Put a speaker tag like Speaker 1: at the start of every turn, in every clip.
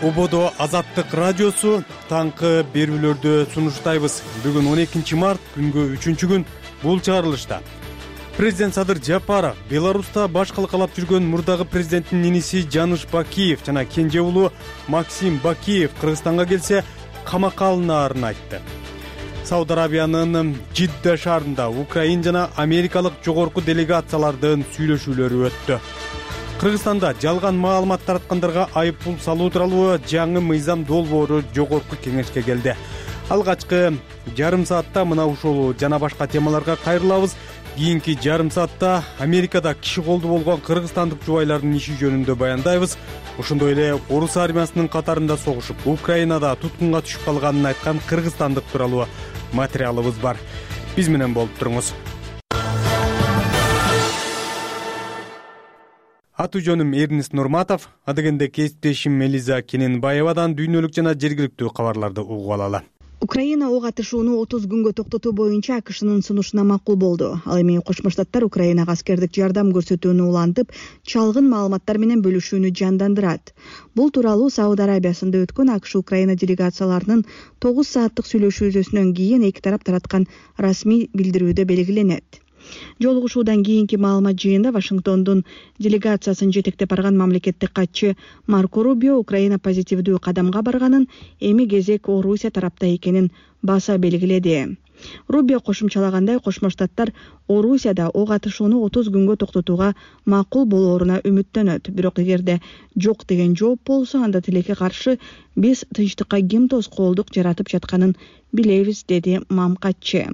Speaker 1: Ободо Азаттык радиосу таңкы берүүлөрдү сунуштайбыз. Бүгүн 12 март күнгө 3-күн бул чыгарылышта. Президент Садыр Жапаров Беларуста баш калкалап жүргөн мурдагы президенттин иниси Жаныш Бакиев жана кенже уулу Максим Бакиев Кыргызстанга келсе камакка алынаарын айтты. Сауд Арабиянын Жидда шаарында Украин жана Америкалык жогорку делегациялардын сүйлөшүүлөрү өттү. Кыргызстанда жалган маалымат тараткандарга айыппул салуу тууралуу жаңы мыйзам долбоору жогорку кеңешке келди. Алгачкы жарым саатта мына ушул жана башка темаларга кайрылабыз. Кийинки жарым саатта Америкада киши колду болгон кыргызстандык жубайлардын иши жөнүндө баяндайбыз. Ошондой эле орус армиясынын катарында согушуп, Украинада туткунга түшүп калганын айткан кыргызстандык тууралуу материалыбыз бар. Биз менен болуп туруңуз. Аты жөнүм Эрнест Нурматов, адегенде кесиптешим Элиза Кененбаевадан дүйнөлүк жана жергиликтүү кабарларды угуп алалы.
Speaker 2: Украина ок атышууну 30 күнгө токтотуу боюнча АКШнын сунушуна макул болду. Ал эми Кошмо Штаттар Украинага аскердик жардам көрсөтүүнү улантып, чалгын маалыматтар менен бөлүшүүнү жандандырат. Бул тууралуу Сауд Арабиясында өткөн АКШ Украина делегацияларынын 9 сааттык сүйлөшүүсүнөн кийин эки тарап тараткан расмий билдирүүдө белгиленет. Жолугушуудан кийинки маалымат жыйында Вашингтондун делегациясын жетектеп барган мамлекеттик катчы Марко Рубио Украина позитивдүү кадамга барганын, эми кезек Орусия тарапта экенин баса белгиледи. Рубио кошумчалагандай, Кошмо Штаттар Орусияда ок атышууну 30 күнгө токтотууга макул болооруна үмүттөнөт. Бирок эгерде жок деген жооп болсо, анда тилекке каршы биз тынчтыкка ким тоскоолдук жаратып жатканын билебиз, деди мамкатчы.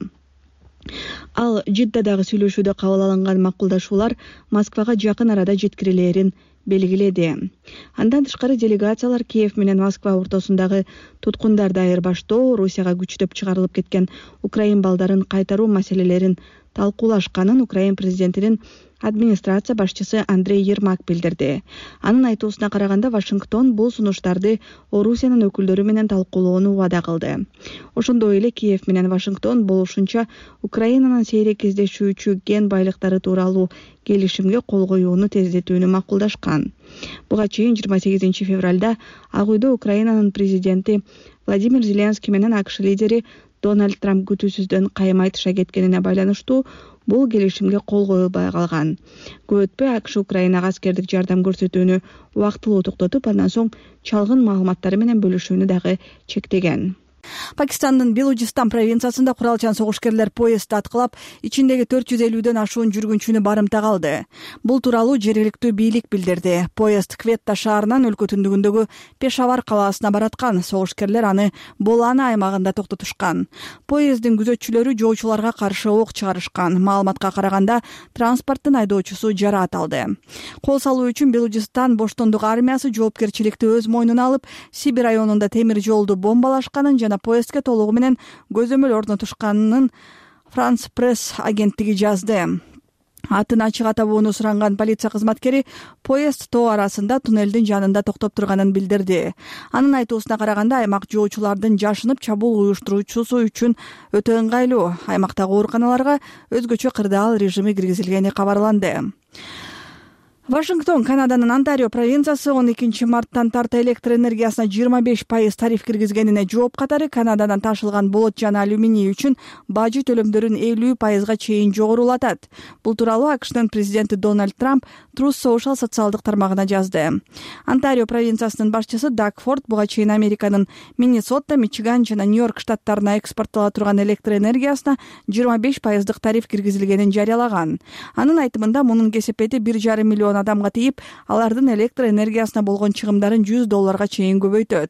Speaker 2: Ал Жиддадагы сүйлөшүүдө кабыл алынган макулдашуулар Москвага жакын арада жеткирилерин белгиледи. Андан тышкары делегациялар Киев менен Москва ортосундагы туткундарды айырбаштоо, Русияга күчтөп чыгарылып кеткен украин балдарын кайтаруу маселелерин талкуулашканын Украин президентинин администрация башчысы Андрей Ермак билдирди. Анын айтуусуна караганда, Вашингтон бул сунуштарды Орусиянын өкүлдөрү менен талкуулоону убада кылды. Ошондой эле Киев менен Вашингтон болушунча Украинанын сейрек издешүүчү кен байлыктары тууралуу келишимге кол коюуну тездетүүнү макулдашкан. Буга чейин 28 февралда Ак үйдө Украинанын президенти Владимир Зеленский менен АКШ лидери Дональд Трамп күтүүсүздөн кайым айтыша кеткенине байланыштуу бул келишимге кол коюлбай калган. Көп өтпөй АКШ Украинага аскердик жардам көрсөтүүнү убактылуу токтотуп, андан соң чалгын маалыматтары менен бөлүшүүнү дагы чектеген.
Speaker 3: Пакистандын Белужистан провинциясында куралчан согушкерлер поездди аткылап, ичиндеги 450дөн ашуун жүргүнчүнү барымтага алды. Бул тууралуу жергиликтүү бийлик билдирди. Поезд Кветта шаарынан өлкө түндүгүндөгү Пешавар калаасына бараткан. Согушкерлер аны Болана аймагында токтотушкан. Поезддин күзөтчүлөрү жоочуларга каршы ок чыгарышкан. Маалыматка караганда, транспорттун айдоочусу жараат алды. Кол салуу үчүн Белужистан боштондук армиясы жоопкерчиликти өз мойнуна алып, Сибир районунда темир жолду бомбалашканын жана поездге толугу менен көзөмөл орнотушканын Франс пресс агенттиги жазды. Атын ачык атабоону суранган полиция кызматкери поезд тоо арасында туннелдин жанында токтоп турганын билдирди. Анын айтуусуна караганда, аймак жоочулардын жашынып чабуул уюштуруучусу үчүн өтө ыңгайлуу. Аймактагы ооруканаларга өзгөчө кырдаал режими киргизилгени кабарланды. Вашингтон, Канаданын Онтарио провинциясы 12 марттан тарта электр энергиясына 25% тариф киргизгенине жооп катары Канададан ташылган болот жана алюминий үчүн бажы төлөмдөрүн 50% чейин жогорулатат. Бул тууралуу АКШнын президенти Дональд Трамп Truth Social социалдык тармагына жазды. Онтарио провинциясынын башчысы Даг Форд буга чейин Американын Миннесота, Мичиган жана Нью-Йорк штаттарына экспорттола турган электр энергиясына 25% тариф киргизилгенин жарыялаган. Анын айтымында, мунун кесепети 1,5 миллион адамга тийип, алардын электр энергиясына болгон чыгымдарын $100 чейин көбөйтөт.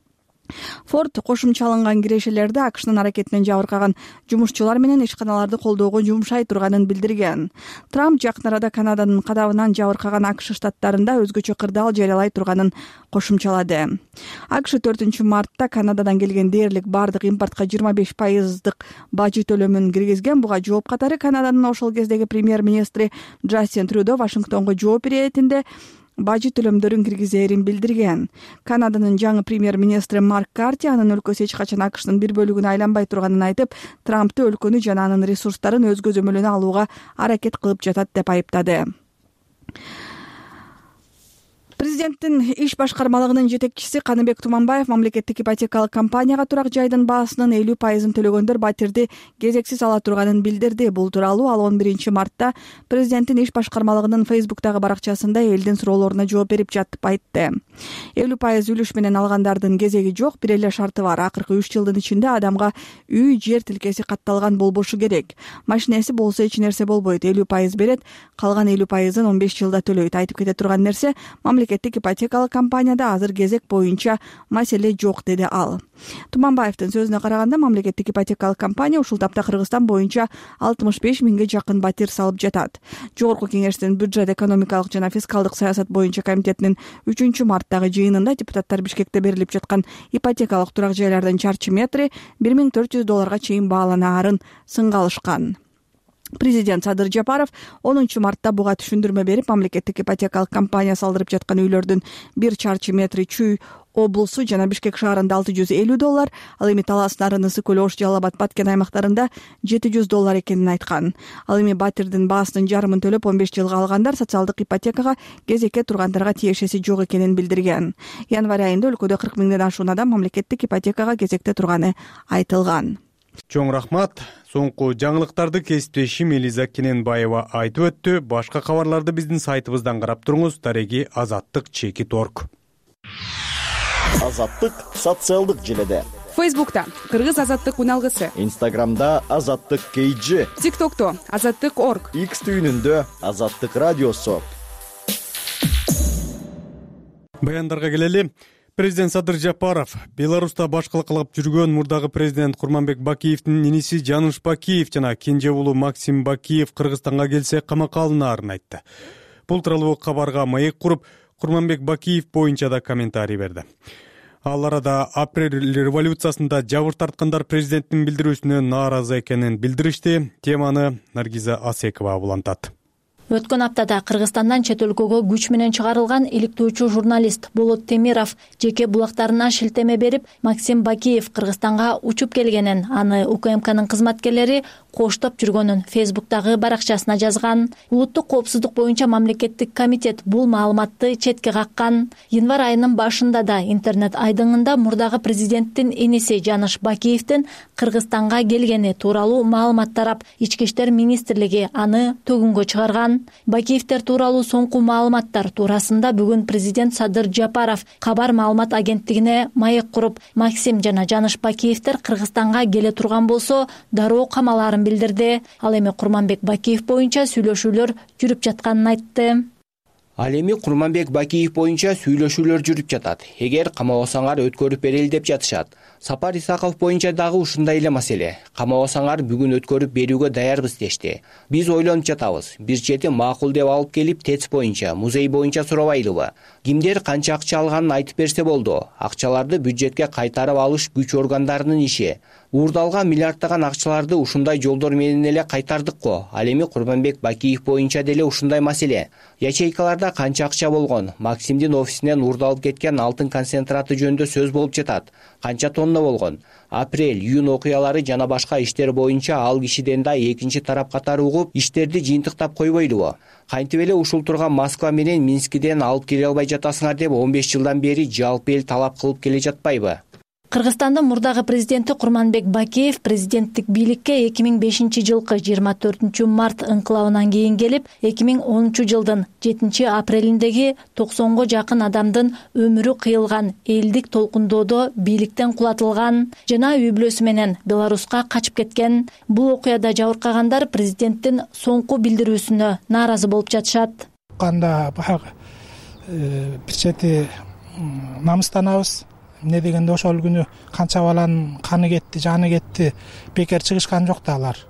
Speaker 3: Форд кошумчаланган кирешелерди АКШнын аракетинен жабыркаган жумушчулар менен ишканаларды колдоого жумшай турганын билдирген. Трамп жакын арада Канаданын кадабынан жабыркаган АКШ штаттарында өзгөчө кырдаал жарыялай турганын кошумчалады. АКШ 4 мартта Канададан келген дээрлик бардык импортко 25% бажы төлөмүн киргизген. Буга жооп катары Канаданын ошол кездеги премьер-министри Джастин Трюдо Вашингтонго жооп беретинде бажы төлөмдөрүн киргизээрин билдирген. Канаданын жаңы премьер-министри Марк Карти анын өлкөсү эч качан АКШнын бир бөлүгүнө айланбай турганын айтып, Трампты өлкөнү жана анын ресурстарын өз көзөмөлүнө алууга аракет кылып жатат деп айыптады. Президенттин иш башкармалыгынын жетекчиси Каныбек Туманбаев мамлекеттик ипотекалык компанияга турак жайдын баасынын 50% төлөгөндөр батирди кезексиз ала турганын билдирди. Бул тууралуу ал 11 мартта президенттин иш башкармалыгынын Фейсбуктагы баракчасында элдин суроолоруна жооп берип жатып айтты. 50% үлүш менен алгандардын кезеги жок, бир эле шарты бар. Акыркы 3 жылдын ичинде адамга үй, жер тилкеси катталган болбошу керек. Машинеси болсо эч нерсе болбойт. 50% берет, калган 50%-ын 15 жылда төлөйт. Айтып кете турган нерсе, мамлекеттик ипотекалык компанияда азыр кезек боюнча маселе жок, деди ал. Туманбаевдин сөзүнө караганда, мамлекеттик ипотекалык компания ушул тапта Кыргызстан боюнча 65 миңге жакын батир салып жатат. Жогорку кеңештин бюджет, экономикалык жана фискалдык саясат боюнча комитетинин 3 марттагы жыйынында депутаттар Бишкекте берилип жаткан ипотекалык турак жайлардын чарчы метри $1,400 чейин бааланаарын сынга алышкан. Президент Садыр Жапаров 10 мартта буга түшүндүрмө берип, мамлекеттик ипотекалык компания салдырып жаткан үйлөрдүн 1 чарчы метри Чүй облусу жана Бишкек шаарында $650, ал эми Талас, Нарын, Ысык көл, Ош, Жалал Абад, Баткен аймактарында $700 экенин айткан. Ал эми батирдин баасынын жарымын төлөп 15 жылга алгандар социалдык ипотекага кезекке тургандарга тиешеси жок экенин билдирген. Январь айында өлкөдө 40 миңден ашуун адам мамлекеттик ипотекага кезекте турганы айтылган.
Speaker 1: Чоң рахмат. Соңку жаңылыктарды кесиптешим Элиза Кененбаева айтып өттү. Башка кабарларды биздин сайтыбыздан карап туруңуз. Дареги azattik.org.
Speaker 4: Азаттык социалдык желеде.
Speaker 5: Фейсбукта Кыргыз азаттык уналгысы,
Speaker 4: Инстаграмда Азаттык KG,
Speaker 5: ТикТокто Азаттык.org,
Speaker 4: X түйүнүндө Азаттык радиосу.
Speaker 1: Баяндарга келели. Президент Садыр Жапаров Беларуста башкылык кылып жүргөн мурдагы президент Курманбек Бакиевдин иниси Жаныш Бакиев жана кенже уулу Максим Бакиев Кыргызстанга келсе камакка алынаарын айтты. Бул тууралуу кабарга маек куруп, Курманбек Бакиев боюнча да комментарий берди. Ал арада апрель революциясында жабыр тарткандар президенттин билдирүүсүнө нааразы экенин билдиришти. Теманы Наргиза Асекова улантат.
Speaker 6: Өткөн аптада Кыргызстандан чет өлкөгө күч менен чыгарылган иликтөөчү журналист Болот Темиров жеке булактарына шилтеме берип, Максим Бакиев Кыргызстанга учуп келгенин, аны УКМКнын кызматкерлери коштоп жүргөнүн Фейсбуктагы баракчасына жазган. Улуттук коопсуздук боюнча мамлекеттик комитет бул маалыматты четке каккан. Январь айынын башында да интернет айдыңында мурдагы президенттин иниси Жаныш Бакиевдин Кыргызстанга келгени тууралуу маалымат тарап, Ички иштер министрлиги аны төгүнгө чыгарган. Бакиевдер тууралуу соңку маалыматтар туурасында бүгүн президент Садыр Жапаров кабар маалымат агенттигине маек куруп, Максим жана Жаныш Бакиевдер Кыргызстанга келе турган болсо дароо камалаарын билдирди. Ал эми Курманбек Бакиев боюнча сүйлөшүүлөр жүрүп жатканын айтты.
Speaker 7: Ал эми Курманбек Бакиев боюнча сүйлөшүүлөр жүрүп жатат. Эгер камабасаңар өткөрүп берели деп жатышат. Сапар Исаков боюнча дагы ушундай эле маселе. Камабасаңар бүгүн өткөрүп берүүгө даярбыз дешти. Биз ойлонуп жатабыз. Бир чети макул деп алып келип ТЭЦ боюнча, музей боюнча сурабайлыбы? Кимдер канча акча алганын айтып берсе болду. Акчаларды бюджетке кайтарып алыш күч органдарынын иши. Уурдалган миллиарддаган акчаларды ушундай жолдор менен эле кайтардык го. Ал эми Курманбек Бакиев боюнча деле ушундай маселе. Ячейкаларда канча акча болгон? Максимдин офисинен уурдалып кеткен алтын концентраты жөнүндө сөз болуп жатат. Канча тонна болгон? Апрель, июнь окуялары жана башка иштер боюнча ал кишиден да экинчи тарап катары угуп, иштерди жыйынтыктап койбойлубу? Кантип эле ушул турган Москва менен Минскиден алып келе албай жатасыңар деп 15 жылдан бери жалпы эл талап кылып келе жатпайбы?
Speaker 6: Кыргызстандын мурдагы президенти Курманбек Бакиев президенттик бийликке 2005 жылкы 24 март ыңкылабынан кийин келип, 2010 жылдын 7 апрелиндеги 90го жакын адамдын өмүрү кыйылган элдик толкундоодо бийликтен кулатылган жана үй бүлөсү менен Беларуска качып кеткен. Бул окуяда жабыркагандар президенттин соңку билдирүүсүнө нааразы болуп жатышат.
Speaker 8: Канда баягы бир чети намыстанабыз. Эмне дегенде ошол күнү канча баланын каны кетти, жаны кетти, бекер чыгышкан жок да алар.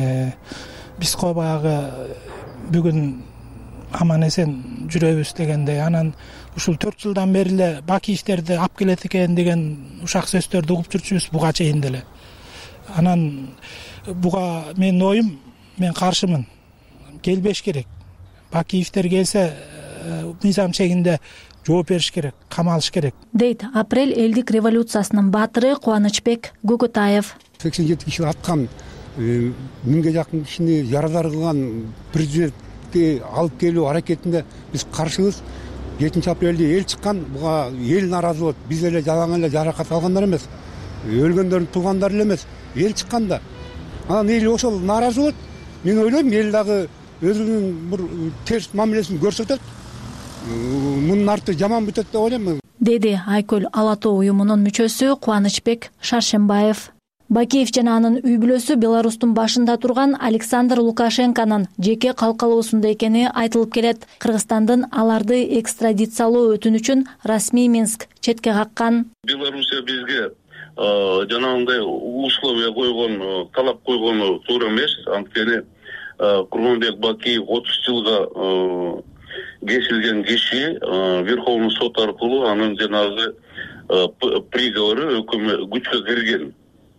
Speaker 8: Биз ко баягы бүгүн аман эсен жүрөбүз дегенде, анан ушул 4 жылдан бери эле Бакиевтерди алып келет экен деген ушак сөздөрдү угуп жүрчүбүз буга чейин деле. Анан буга менин оюм, мен каршымын. Келбеш керек. Бакиевтер келсе мыйзам чегинде жооп бериш керек, камалыш керек,
Speaker 6: дейт апрель элдик революциясынын баатыры Кубанычбек Гөгөтаев.
Speaker 9: 87 киши аткан, 1000ге жакын кишини ярадар кылган президентти алып келүү аракетинде биз каршыбыз. жетинчи апрелде эл чыккан, буга эл нааразы болот. Биз эле жалаң эле жаракат алгандар эмес, өлгөндөрдүн туугандары эле эмес, эл чыккан да. Анан эл ошол нааразы болот. Мен ойлойм, эл дагы өзүнүн бир терс мамилесин көрсөтөт. Мунун арты жаман бүтөт деп ойлойм,
Speaker 6: деди Айкөл Ала Тоо уюмунун мүчөсү Кубанычбек Шаршембаев. Бакиев жана анын үй бүлөсү Беларустун башында турган Александр Лукашенконун жеке калкалоосунда экени айтылып келет. Кыргызстандын аларды экстрадициялоо өтүнүчүн расмий Минск четке каккан.
Speaker 10: Белоруссия бизге жанагындай условия койгон, талап койгону туура эмес. Анткени Курманбек Бакиев 30 жылга кесилген киши Верховный сот аркылуу анын жанагы приговору күчкө кирген.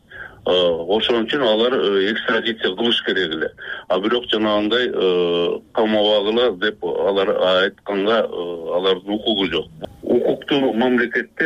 Speaker 10: Ошон үчүн алар экстрадиция кылыш керек эле. А бирок жанагындай камабагыла деп алар айтканга алардын укугу жок. Укукту мамлекетте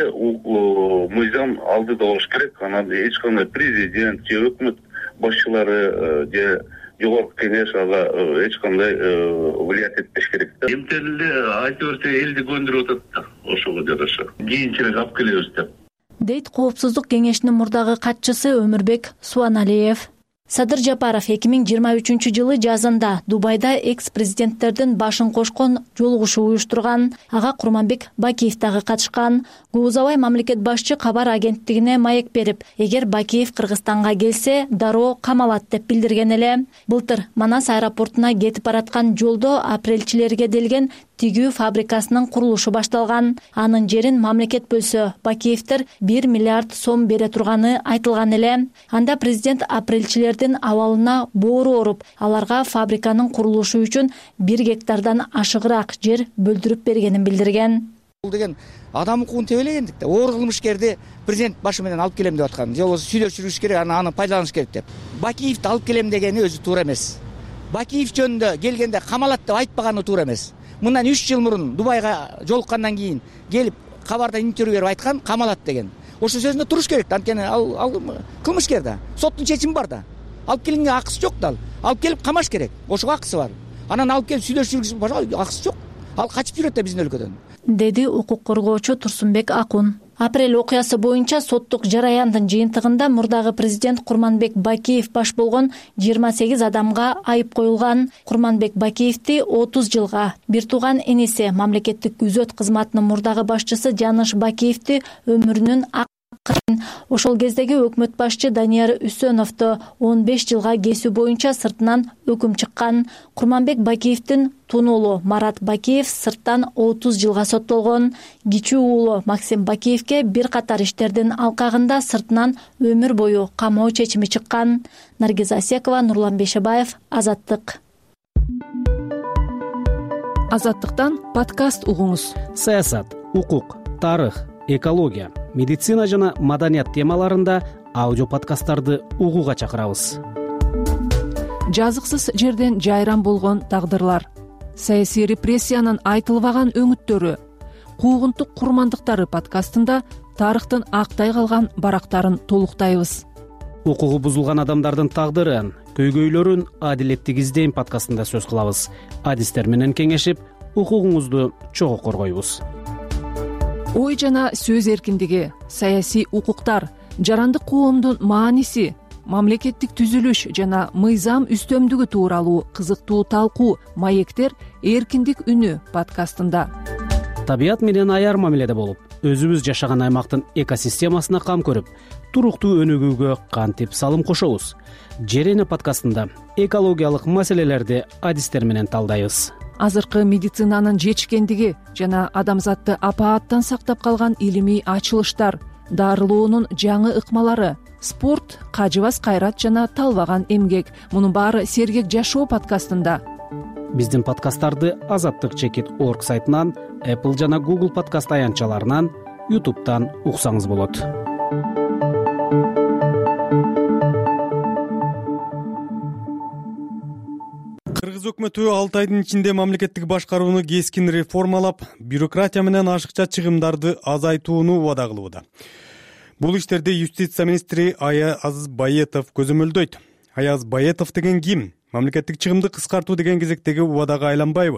Speaker 10: мыйзам алдыда болуш керек. Анан эч кандай президент же өкмөт башчылары же жогорку кеңеш ага эч кандай влиять этпеш керек да. Эмтелде айта берсе элди көндүрүп атат да, ошого жараша. Кийинчерээк алып келебиз деп.
Speaker 6: Дейт Коопсуздук кеңешинин мурдагы катчысы Өмүрбек Суаналиев. Садыр Жапаров 2023 жылы жазында Дубайда экс-президенттердин башын кошкон жолугушуу уюштурган. Ага Курманбек Бакиев дагы катышкан. Гуузабай мамлекет башчы кабар агенттигине маек берип, эгер Бакиев Кыргызстанга келсе, дароо камалат деп билдирген эле. Былтыр Манас аэропортуна кетип бараткан жолдо апрелчилерге делген тигүү фабрикасынын курулушу башталган. Анын жерин мамлекет бөлсө, Бакиевтер 1 миллиард сом бере турганы айтылган эле. Анда президент апрелчилердин абалына боору оруп, аларга фабриканын курулушу үчүн 1 гектардан ашыгыраак жер бөлдүрүп бергенин билдирген.
Speaker 11: Бул деген адам укугун тебелегендик да, оор кылмышкерди президент башы менен алып келем деп аткан. Же болбосо сүйлөшүрүш керек, аны пайдаланыш керек деп. Бакиевди алып келем дегени өзү туура эмес. Бакиев жөнүндө келгенде камалат деп айтпаганы туура эмес. Мындан 3 жыл мурун Дубайга жолуккандан кийин келип кабарда интервью берип айткан камалат деген. Ошо сөзүндө туруш керек. Анткени ал кылмышкер да. Соттун чечими бар да. Алып келгенге акысы жок да. Алып келип камаш керек. Ошого акысы бар. Анан алып келип сүйлөшүргүзүп акысы жок. Ал качып жүрөт да биздин өлкөдөн. Деди укук коргоочу Турсунбек Акун. Апрель окуясы боюнча соттук жараяндын жыйынтыгында мурдагы президент Курманбек Бакиев баш болгон 28 адамга айып коюлган. Курманбек Бакиевди 30 жылга, бир тууган эниси мамлекеттик күзөт кызматынын мурдагы башчысы Жаныш Бакиевди өмүрүнүн ошол кездеги өкмөт башчы Данияр Үсөновду 15 жылга кесүү боюнча сыртынан өкүм чыккан. Курманбек Бакиевдин тун уулу Марат Бакиев сырттан 30 жылга соттолгон. Кичүү уулу Максим Бакиевке бир катар иштердин алкагында сыртынан өмүр бою камоо чечими чыккан. Наргиз Асекова, Нурлан Бешебаев, Азаттык.
Speaker 12: Азаттыктан подкаст угуңуз.
Speaker 13: Саясат, укук, тарых, экология, медицина жана маданият темаларында аудио подкасттарды угууга чакырабыз.
Speaker 12: Жазыксыз жерден жайран болгон тагдырлар, саясий репрессиянын айтылбаган өңүттөрү, куугунтук курмандыктары подкастында тарыхтын актай калган барактарын толуктайбыз.
Speaker 13: Укугу бузулган адамдардын тагдырын, көйгөйлөрүн адилеттик издейм подкастында сөз кылабыз. Адистер менен кеңешип, укугуңузду чогуу коргойбуз.
Speaker 12: Ой жана сөз эркиндиги, саясий укуктар, жарандык коомдун мааниси, мамлекеттик түзүлүш жана мыйзам үстөмдүгү тууралуу кызыктуу талкуу маектер эркиндик үнү подкастында.
Speaker 13: Табият менен аяр мамиледе болуп, өзүбүз жашаган аймактын экосистемасына кам көрүп, туруктуу өнүгүүгө кантип салым кошобуз. Жер эне подкастында экологиялык маселелерди адистер менен талдайбыз.
Speaker 12: Азыркы медицинанын жетишкендиги жана адамзатты апааттан сактап калган илимий ачылыштар, дарылоонун жаңы ыкмалары, спорт, кажыбас кайрат жана талбаган эмгек. Мунун баары Сергек жашоо подкастында.
Speaker 13: Биздин подкасттарды azattik.org сайтынан, Apple жана Google подкаст аянтчаларынан, YouTube'дан уксаңыз болот.
Speaker 1: Кыргыз өкмөтү 6 айдын ичинде мамлекеттик башкарууну кескин реформалап, бюрократия менен ашыкча чыгымдарды азайтууну убада кылууда. Бул иштерди юстиция министри Аяз Баетов көзөмөлдөйт. Аяз Баетов деген ким? Мамлекеттик чыгымды кыскартуу деген кезектеги убадага айланбайбы?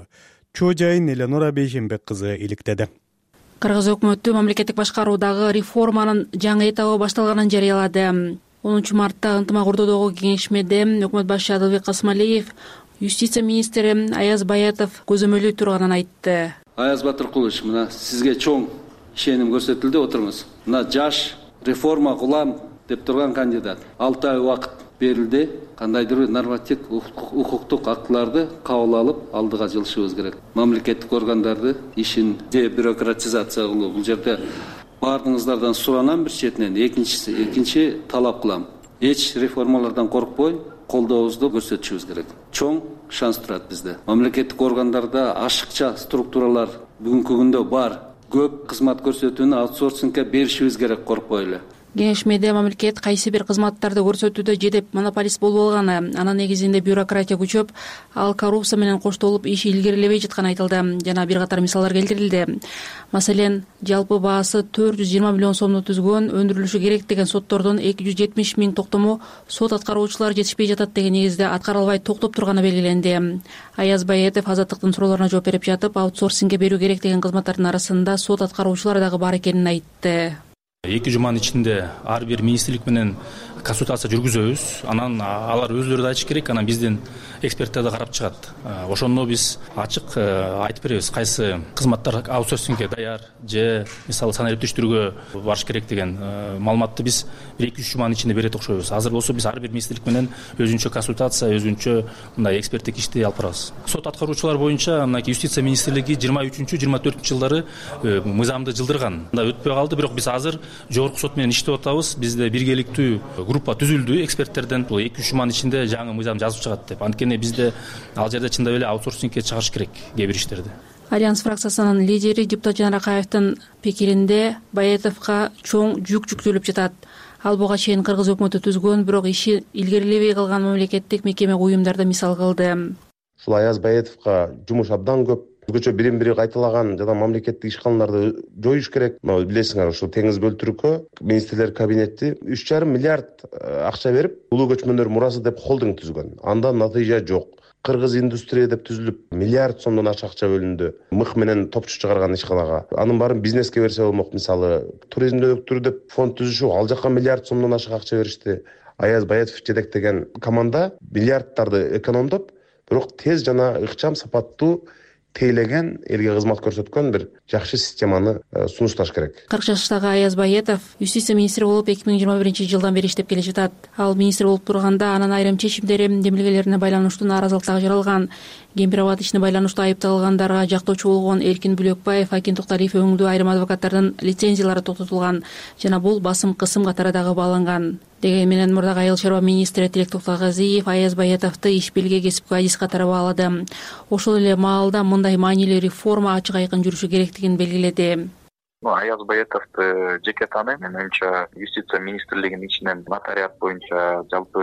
Speaker 1: чоо жайын Эленора Бейшенбек кызы иликтеди.
Speaker 14: Кыргыз өкмөтү мамлекеттик башкаруудагы реформанын жаңы этабы башталганын жарыялады. 10 мартта ынтымак ордодогу кеңешмеде өкмөт башчы Адылбек Касымалиев юстиция министри Аяз Баятов көзөмөлү турганын айтты.
Speaker 15: Аяз Батыркулович, мына сизге чоң ишеним көрсөтүлдү, отуруңуз. Мына жаш реформа кылам деп турган кандидат 6 ай убакыт берилди. Кандайдыр норматив укуктук актыларды кабыл алып алдыга жылышыбыз керек. Мамлекеттик органдарды ишин дебюрократизация кылуу. Бул жерде бардыңыздардан суранам бир четинен, экинчи талап кылам. Эч реформалардан коркпой, колдообузду көрсөтүшүбүз керек. Чоң шанс турат бизде. Мамлекеттик органдарда ашыкча структуралар бүгүнкү күндө бар. Көп кызмат көрсөтүүнү аутсорсингге беришибиз керек, коркпой эле.
Speaker 14: Кеңешмеде мамлекет кайсы бир кызматтарды көрсөтүүдө жедеп монополист болуп алганы, анын негизинде бюрократия күчөп, ал коррупция менен коштолуп иш илгерилебей жатканы айтылды. Жана бир катар мисалдар келтирилди. Маселен, жалпы баасы 420 миллион сомду түзгөн, өндүрүлүшү керек деген соттордун 270 миң токтому сот аткаруучулар жетишпей жатат деген негизде аткарылбай токтоп турганы белгиленди. Аяз Баятов Азаттыктын суроолоруна жооп берип жатып, аутсорсингге берүү керек деген кызматтардын арасында сот аткаруучулар дагы бар экенин айтты.
Speaker 16: 2 жуманын ичинде ар бир министрлик менен консультация жүргүзөбүз. Анан алар өзүлөрү да айтыш керек, анан биздин эксперттер да карап чыгат. Ошондо биз ачык айтып беребиз, кайсы кызматтар аутсорсингге даяр же мисалы санариптештирүүгө барыш керек деген маалыматты биз 1-2 жуманын ичинде берет окшойбуз. Азыр болсо биз ар бир министрлик менен өзүнчө консультация, өзүнчө мындай эксперттик ишти алып барабыз. Сот аткаруучулар боюнча мынакей юстиция министрлиги 23-24 жылдары мыйзамды жылдырган. Өтпөй калды, бирок биз азыр жогорку сот менен иштеп атабыз. Бизде биргеликтүү группа түзүлдү эксперттерден. Бул 2-3 жуманын ичинде жаңы мыйзам жазып чыгат деп. Анткени бизде ал жерде чындап эле аутсорсингге чыгарыш керек кээ бир иштерди.
Speaker 14: Альянс фракциясынын лидери депутат Жанар Акаевдин пикиринде Баятовго чоң жүк жүктөлүп жатат. Ал буга чейин кыргыз өкмөтү түзгөн, бирок иши илгерилебей калган мамлекеттик мекеме уюмдарды мисал кылды.
Speaker 17: Ушул Аяз Баятовго жумуш абдан көп. Өзгөчө бирин-бири кайталаган жана мамлекеттик ишканаларды жоюш керек. Билесиңер, ушул теңиз бөлтүрүккө министрлер кабинети 3,5 миллиард акча берип, улуу көчмөндөр мурасы деп холдинг түзгөн. Андан натыйжа жок. Кыргыз индустрия деп түзүлүп, миллиард сомдон акча бөлүндү. Мых менен топчу чыгарган ишканага. Анын баарын бизнеске берсе болмок. Мисалы, туризмди өнүктүрүү деп фонд түзүшүп, ал жакка миллиард сомдон ашык акча беришти. Аяз Баятов жетектеген команда миллиарддарды экономдоп, бирок тез жана ыкчам, сапаттуу тейлеген, элге кызмат көрсөткөн бир жакшы системаны сунушташ керек.
Speaker 14: 40 жаштагы Аяз Баятов юстиция министри болуп 2021 жылдан бери иштеп келе жатат. Ал министр болуп турганда анын айрым чечимдери демилгелерине байланыштуу нааразылыктар жаралган. Гемпирабад ишине байланыштуу айыпталгандарга жактоочу болгон Эркин Бүлөкбаев, Акин Токталиев өңдүү айрым адвокаттардын лицензиялары токтотулган жана бул басым кысым катары дагы бааланган. Деген менен мурдагы айыл чарба министри Тилек Токтогазиев Аяз Баятовду иш белге кесипкө адис катары баалады. Ошол эле маалда мындай маанилүү реформа ачык айкын жүрүшү керектигин белгиледи.
Speaker 18: Аяз Баятовду жеке тааныйм. Мен оюмча юстиция министрлигинин ичинен нотариат боюнча жалпы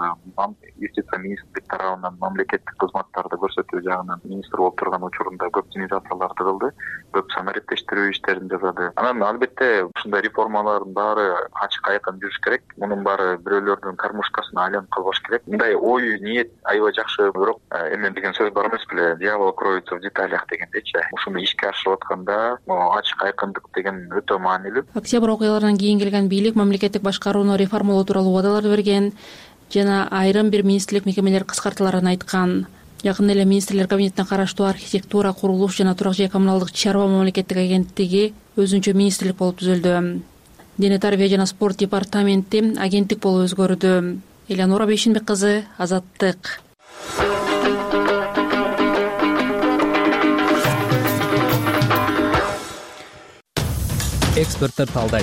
Speaker 18: юстиция министрлик тарабынан мамлекеттик кызматтарды көрсөтүү жагынан министр болуп турган учурунда көп инициацияларды кылды, көп санариптештирүү иштерин жасады. Анан албетте ушундай реформалардын баары ачык айкын жүрүш керек. Мунун баары бирөөлөрдүн кармушкасына айланып калбаш керек. Мындай ой, ниет аябай жакшы, бирок эме деген сөз бар эмес беле, дьявол кроется в деталях дегендейчи. Ушуну ишке ашырып атканда ачык айкын деген өтө маанилүү.
Speaker 14: Октябрь окуяларынан кийин келген бийлик мамлекеттик башкарууну реформалоо тууралуу убадалар берген жана айрым бир министрлик мекемелер кыскартыларын айткан. Жакында эле министрлер кабинетине караштуу архитектура, курулуш жана турак жай коммуналдык чарба мамлекеттик агенттиги өзүнчө министрлик болуп түзүлдү. Дене тарбия жана спорт департаменти агенттик болуп өзгөрдү. Эленора Бейшенбек кызы, Азаттык.
Speaker 19: Эксперттер талдайт.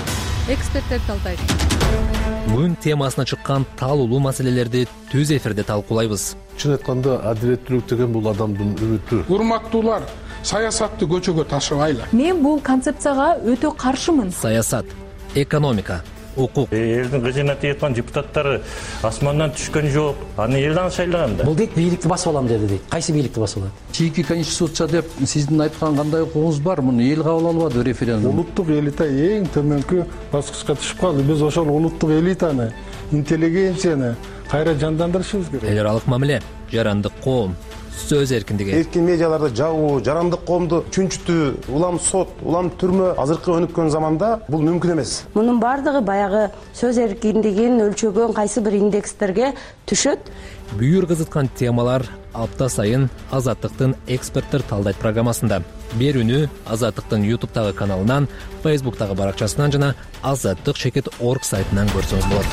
Speaker 19: Бүгүн темасына чыккан таалуулуу маселелерди түз эфирде талкуулайбыз.
Speaker 20: Чын айтканда адилеттүүлүк деген бул адамдын үмүтү.
Speaker 21: Урматтуулар, саясатты көчөгө ташыбайлы.
Speaker 22: Мен бул концепцияга өтө каршымын.
Speaker 19: Саясат, экономика, укук.
Speaker 23: Элдин кызына тийеткан депутаттары асмандан түшкөн жок. Аны элден шайлаган да.
Speaker 24: Бул дейт бийликти басып алам деди дейт. Кайсы бийликти басып алат?
Speaker 25: Чийки конституция деп сиздин айткан кандай укугуңуз бар? Муну эл кабыл албады референдум.
Speaker 20: Улуттук элита эң төмөнкү баскычка түшүп калды. Биз ошол улуттук элитаны, интеллигенцияны кайра жандандырышыбыз керек.
Speaker 19: Эл аралык мамиле, жарандык коом, сөз эркиндиги.
Speaker 17: Эркин медиаларды жабуу, жарандык коомду чүнчүтүү, улам сот, улам түрмө азыркы өнүккөн заманда бул мүмкүн эмес.
Speaker 2: Мунун баардыгы баягы сөз эркиндигин өлчөгөн кайсы бир индекстерге түшөт.
Speaker 19: Бүйүр кызыткан темалар апта сайын Азаттыктын эксперттер талдайт программасында. Берүүнү Азаттыктын YouTube'тагы каналынан, Facebook'тагы баракчасынан жана azаттык.org сайтынан көрсөңүз болот.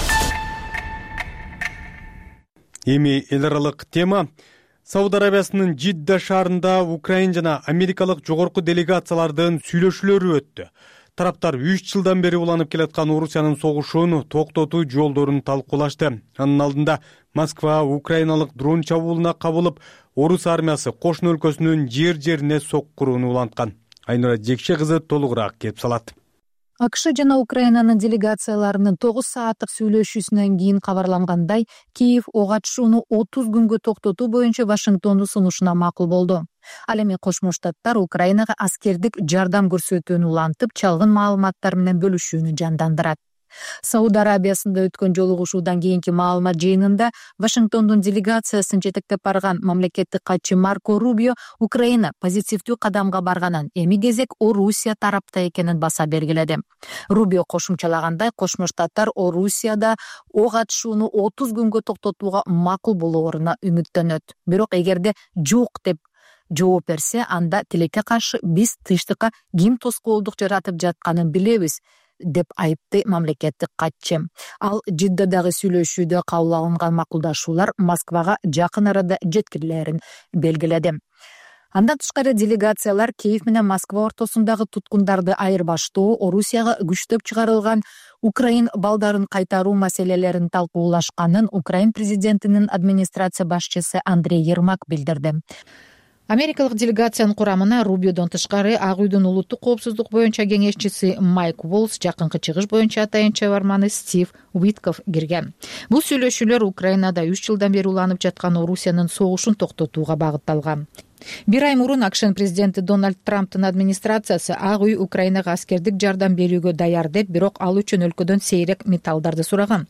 Speaker 1: Эми эл аралык тема. Сауд Арабиясынын Жидда шаарында Украин жана америкалык жогорку делегациялардын сүйлөшүүлөрү өттү. Тараптар 3 жылдан бери уланып келаткан Орусиянын согушун токтотуу жолдорун талкуулашты. Анын алдында Москва украиналык дрон чабуулуна кабылып, Орус армиясы кошуна өлкөсүнүн жер-жерине соккурууну уланткан. Айнура Жекше кызы толугураак кеп салат.
Speaker 3: АКШ жана Украинанын делегацияларынын 9 сааттык сүйлөшүүсүнөн кийин кабарлангандай, Киев ок атышууну 30 күнгө токтотуу боюнча Вашингтондун сунушуна макул болду. Ал эми Кошмо Штаттар Украинага аскердик жардам көрсөтүүнү улантып, чалгын маалыматтар менен бөлүшүүнү жандандырат. Сауд Арабиясында өткөн жолугушуудан кийинки маалымат жыйынында Вашингтондун делегациясын жетектеп барган мамлекеттик катчы Марко Рубио Украина позитивдүү кадамга барганын, эми кезек Орусия тарапта экенин баса белгиледи. Рубио кошумчалагандай, Кошмо Штаттар Орусияда ок атышууну 30 күнгө токтотууга макул болооруна үмүттөнөт. Бирок эгерде жок деп жооп берсе, анда тилекке каршы биз тынчтыкка ким тоскоолдук жаратып жатканын билебиз, деп айыпты мамлекеттик катчы. Ал Жиддадагы сүйлөшүүдө кабыл алынган макулдашуулар Москвага жакын арада жеткирилерин белгиледи. Андан тышкары делегациялар Киев менен Москва ортосундагы туткундарды айырбаштоо, Орусияга күчтөп чыгарылган Украин балдарын кайтаруу маселелерин талкуулашканын Украин президентинин администрация башчысы Андрей Ермак билдирди. Америкалык делегациянын курамына Рубиодон тышкары Ак үйдүн улуттук коопсуздук боюнча кеңешчиси Майк Волс, жакынкы чыгыш боюнча атайын чабарманы Стив Уитков кирген. Бул сүйлөшүүлөр Украинада 3 жылдан бери уланып жаткан Орусиянын согушун токтотууга багытталган. Бир ай мурун АКШнын президенти Дональд Трамптын администрациясы Ак үй Украинага аскердик жардам берүүгө даяр деп, бирок ал үчүн өлкөдөн сейрек металлдарды сураган.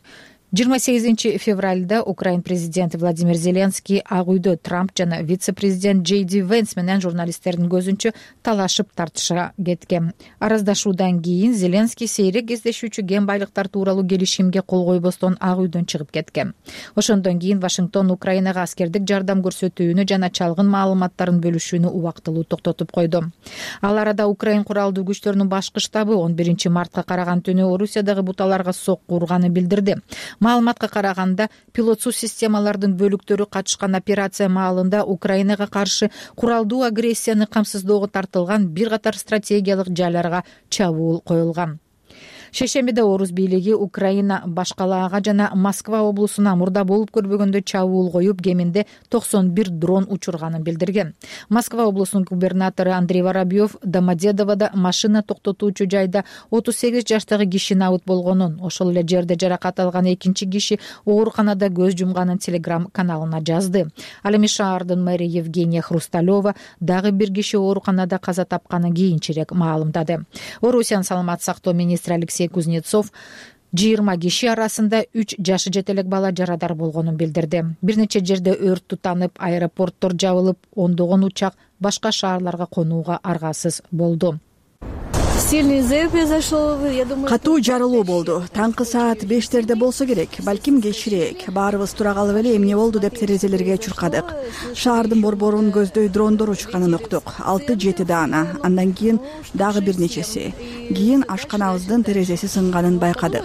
Speaker 3: 28 февралда Украин президенти Владимир Зеленский Ак үйдө Трамп жана вице-президент Джей Ди Венс менен журналисттердин көзүнчө талашып тартышка кеткен. Араздашуудан кийин Зеленский сейрек кездешүүчү кен байлыктар тууралуу келишимге кол койбостон Ак үйдөн чыгып кеткен. Ошондон кийин Вашингтон Украинага аскердик жардам көрсөтүүнү жана чалгын маалыматтарын бөлүшүүнү убактылуу токтотуп койду. Ал арада Украин куралдуу күчтөрүнүн башкы штабы 11 мартка караган түнү Орусиядагы буталарга сокку урганын билдирди. Маалыматка караганда, пилотсуз системалардын бөлүктөрү катышкан операция маалында Украинага каршы куралдуу агрессияны камсыздоого тартылган бир катар стратегиялык жайларга чабуул коюлган. Шешембиде Орус бийлиги Украина башкалаага жана Москва облусуна мурда болуп көрбөгөндөй чабуул коюп, кеминде 91 дрон учурганын билдирген. Москва облусунун губернатору Андрей Воробьев Домодедоводо машина токтотуучу жайда 38 жаштагы киши набыт болгонун, ошол эле жерде жаракат алган экинчи киши ооруканада көз жумганын Телеграм каналына жазды. Ал эми шаардын мэри Евгения Хрусталева дагы бир киши ооруканада каза тапканын кийинчерээк маалымдады. Орусиянын саламаттык сактоо министри Алексей Кузнецов 20 киши арасында 3 жашы жете элек бала жарадар болгонун билдирди. Бир нече жерде өрт тутанып, аэропорттор жабылып, ондогон учак башка шаарларга конууга аргасыз болду.
Speaker 4: Катуу жарылуу болду. Таңкы саат 5-терде болсо керек, балким кечирээк. Баарыбыз тура калып эле эмне болду деп терезелерге чуркадык. Шаардын борборун көздөй дрондор учканын уктук. 6-7 даана. Андан кийин дагы бир нечеси. Кийин ашканабыздын терезеси сынганын байкадык.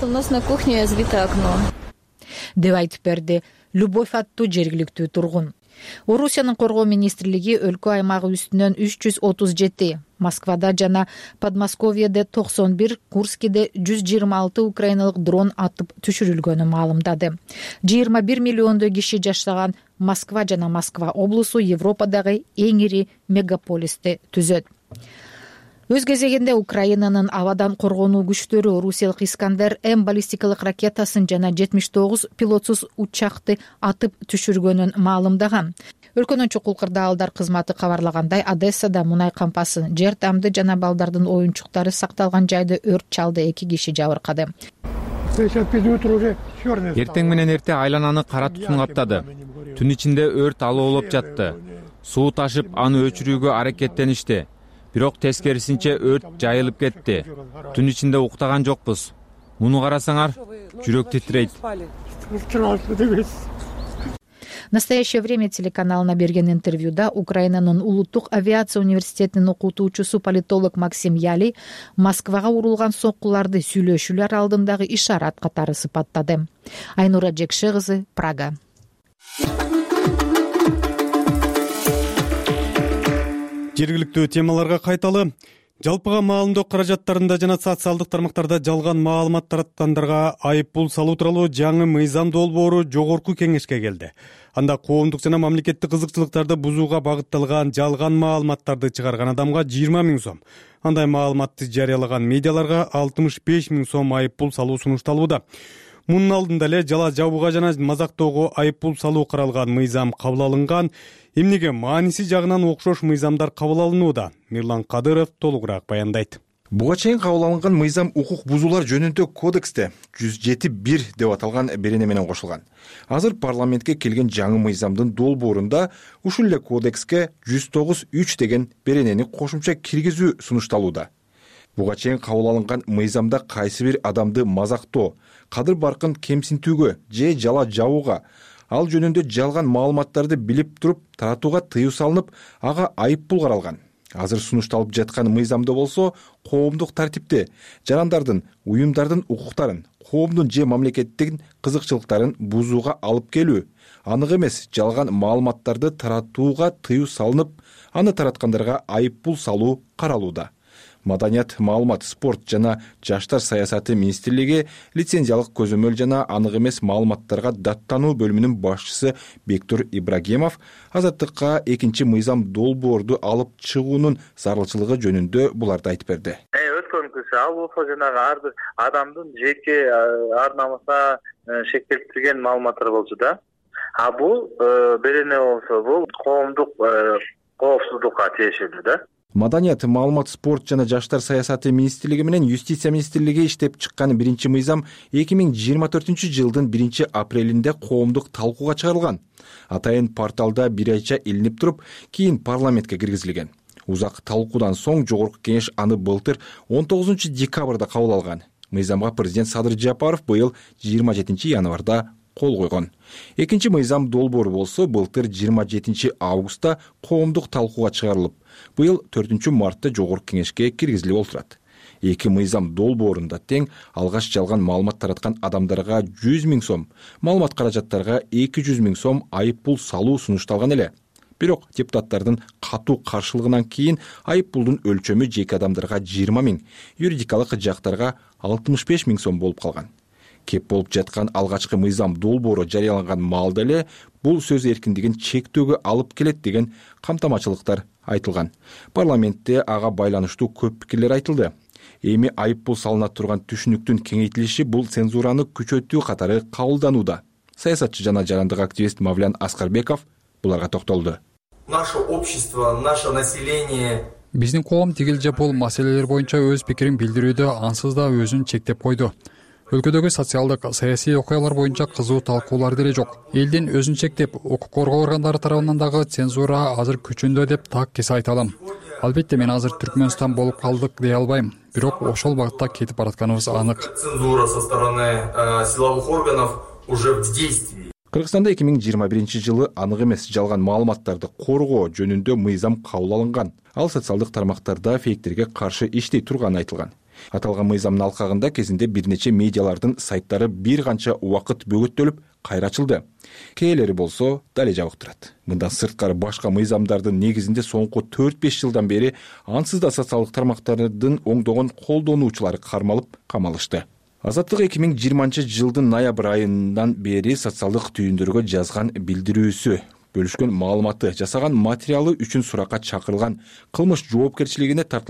Speaker 3: Деп айтып берди Любовь аттуу жергиликтүү тургун. Орусиянын коргоо министрлиги өлкө аймагы үстүнөн 337, Москвада жана Подмосковьеде 91, Курскиде 126 украиналык дрон атып түшүрүлгөнүн маалымдады. 21 миллиондой киши жашаган Москва жана Москва облусу Европадагы эң ири мегаполисти түзөт. Өз кезегинде Украинанын абадан коргонуу күчтөрү Орусиялык Искандер-М баллистикалык ракетасын жана 79 пилотсуз учакты атып түшүргөнүн маалымдаган. Өлкөнүн чукул кырдаалдар кызматы кабарлагандай, Одессада мунай кампасы, жер тамды жана балдардын оюнчуктары сакталган жайды өрт чалды, 2 киши жабыркады.
Speaker 5: Эртең менен эрте айлананы кара түтүн каптады. түн ичинде өрт алоолоп жатты. Суу ташып аны өчүрүүгө аракеттеништи. Бирок тескерисинче өрт жайылып кетти. Түн ичинде уктаган жокпуз. Муну карасаңар, жүрөк титирейт.
Speaker 3: В настоящее время телеканалына берген интервьюда Украинанын улуттук авиация университетинин окутуучусу политолог Максим Яли Москвага урулган соккуларды сүйлөшүүлөр алдындагы ишарат катары сыпаттады. Айнура Жекше кызы, Прага.
Speaker 1: Жергиликтүү темаларга кайталы. Жалпыга маалымдоо каражаттарында жана социалдык тармактарда жалган маалымат тараткандарга айып пул салуу тууралуу жаңы мыйзам долбоору жогорку кеңешке келди. Анда коомдук жана мамлекеттик кызыкчылыктарды бузууга багытталган жалган маалыматтарды чыгарган адамга 20 000 сом, андай маалыматты жарыялаган медиаларга 65 000 сом айып пул салуу сунушталууда. Мунун алдында эле жала жабууга жана мазактоого айып пул салуу каралган мыйзам кабыл алынган. Эмнеге мааниси жагынан окшош мыйзамдар кабыл алынууда? Мирлан Кадыров толугураак баяндайт.
Speaker 7: Буга чейин кабыл алынган мыйзам укук бузуулар жөнүндө кодексте 107.1 деп аталган берене менен кошулган. Азыр парламентке келген жаңы мыйзамдын долбоорунда ушул эле кодекске 109.3 деген беренени кошумча киргизүү сунушталууда. Буга чейин кабыл алынган мыйзамда кайсы бир адамды мазактоо, кадыр баркын кемсинтүүгө же жала жабууга, ал жөнүндө жалган маалыматтарды билип туруп таратууга тыюу салынып, ага айып пул каралган. Азыр сунушталып жаткан мыйзамда болсо коомдук тартипти, жарандардын, уюмдардын укуктарын, коомдун же мамлекеттин кызыкчылыктарын бузууга алып келүү, анык эмес жалган маалыматтарды таратууга тыюу салынып, аны тараткандарга айып пул салуу каралууда. Маданият, маалымат, спорт жана жаштар саясаты министрлиги лицензиялык көзөмөл жана анык эмес маалыматтарга даттануу бөлүмүнүн башчысы Бектур Ибрагимов Азаттыкка экинчи мыйзам долбоорду алып чыгуунун зарылчылыгы жөнүндө буларды айтып берди.
Speaker 8: Өткөнкүсү ал болсо жанагы ар бир адамдын жеке ар намысына шектелтирген маалыматтар болчу да. А бул берене болсо бул коомдук коопсуздукка тиешелүү да.
Speaker 7: Маданият, маалымат, спорт жана жаштар саясаты министрлиги менен юстиция министрлиги иштеп чыккан биринчи мыйзам 2024-жылдын 1-апрелинде коомдук талкууга чыгарылган. Атайын порталда бир айча илинип туруп, кийин парламентке киргизилген. Узак талкуудан соң жогорку кеңеш аны былтыр 19-декабрда кабыл алган. Мыйзамга президент Садыр Жапаров быйыл 27 январда кол койгон. Экинчи мыйзам долбоору болсо былтыр 27 августта коомдук талкууга чыгарылып, быйыл 4 мартта жогорку кеңешке киргизилип отурат. Эки мыйзам долбоорунда тең алгаш жалган маалымат тараткан адамдарга 100 000 сом, маалымат каражаттарга 200 000 сом айып пул салуу сунушталган эле. Бирок депутаттардын катуу каршылыгынан кийин айып пулдун өлчөмү жеке адамдарга 20 000, юридикалык жактарга 65 000 сом болуп калган. Кеп болуп жаткан алгачкы мыйзам долбоору жарыяланган маалда эле бул сөз эркиндигин чектөөгө алып келет деген камтамачылыктар айтылган. Парламентте ага байланыштуу көп пикирлер айтылды. Эми айып пул салына турган түшүнүктүн кеңейтилиши бул цензураны күчөтүү катары кабылданууда. Саясатчы жана жарандык активист Мавлян Аскарбеков буларга токтолду.
Speaker 9: Наше общество, наше население.
Speaker 10: Биздин коом тигил же бул маселелер боюнча өз пикирин билдирүүдө ансыз да өзүн чектеп койду. Өлкөдөгү социалдык, саясий окуялар боюнча кызуу талкуулар деле жок. Элдин өзүн чектеп, укук коргоо органдары тарабынан дагы цензура азыр күчүндө деп так кесе айта алам. Албетте мен азыр Түркмөнстан болуп калдык дей албайм. Бирок ошол багытта кетип баратканыбыз анык.
Speaker 9: Цензура со стороны силовых органов уже в действии.
Speaker 7: Кыргызстанда 2021-жылы анык эмес жалган маалыматтарды коргоо жөнүндө мыйзам кабыл алынган. Ал социалдык тармактарда фейктерге каршы иштей турганы айтылган. Аталган мыйзамдын алкагында кезинде бир нече медиалардын сайттары бир канча убакыт бөгөттөлүп кайра ачылды. Кээлери болсо дале жабык турат. Мындан сырткары башка мыйзамдардын негизинде соңку 4-5 жылдан бери ансыз да социалдык тармактардын оңдогон колдонуучулары кармалып камалышты. Азаттык 2020-жылдын ноябрь айынан бери социалдык түйүндөргө жазган билдирүүсү, бөлүшкөн маалыматы, жасаган материалы үчүн суракка чакырылган, кылмыш жоопкерчилигине тартылган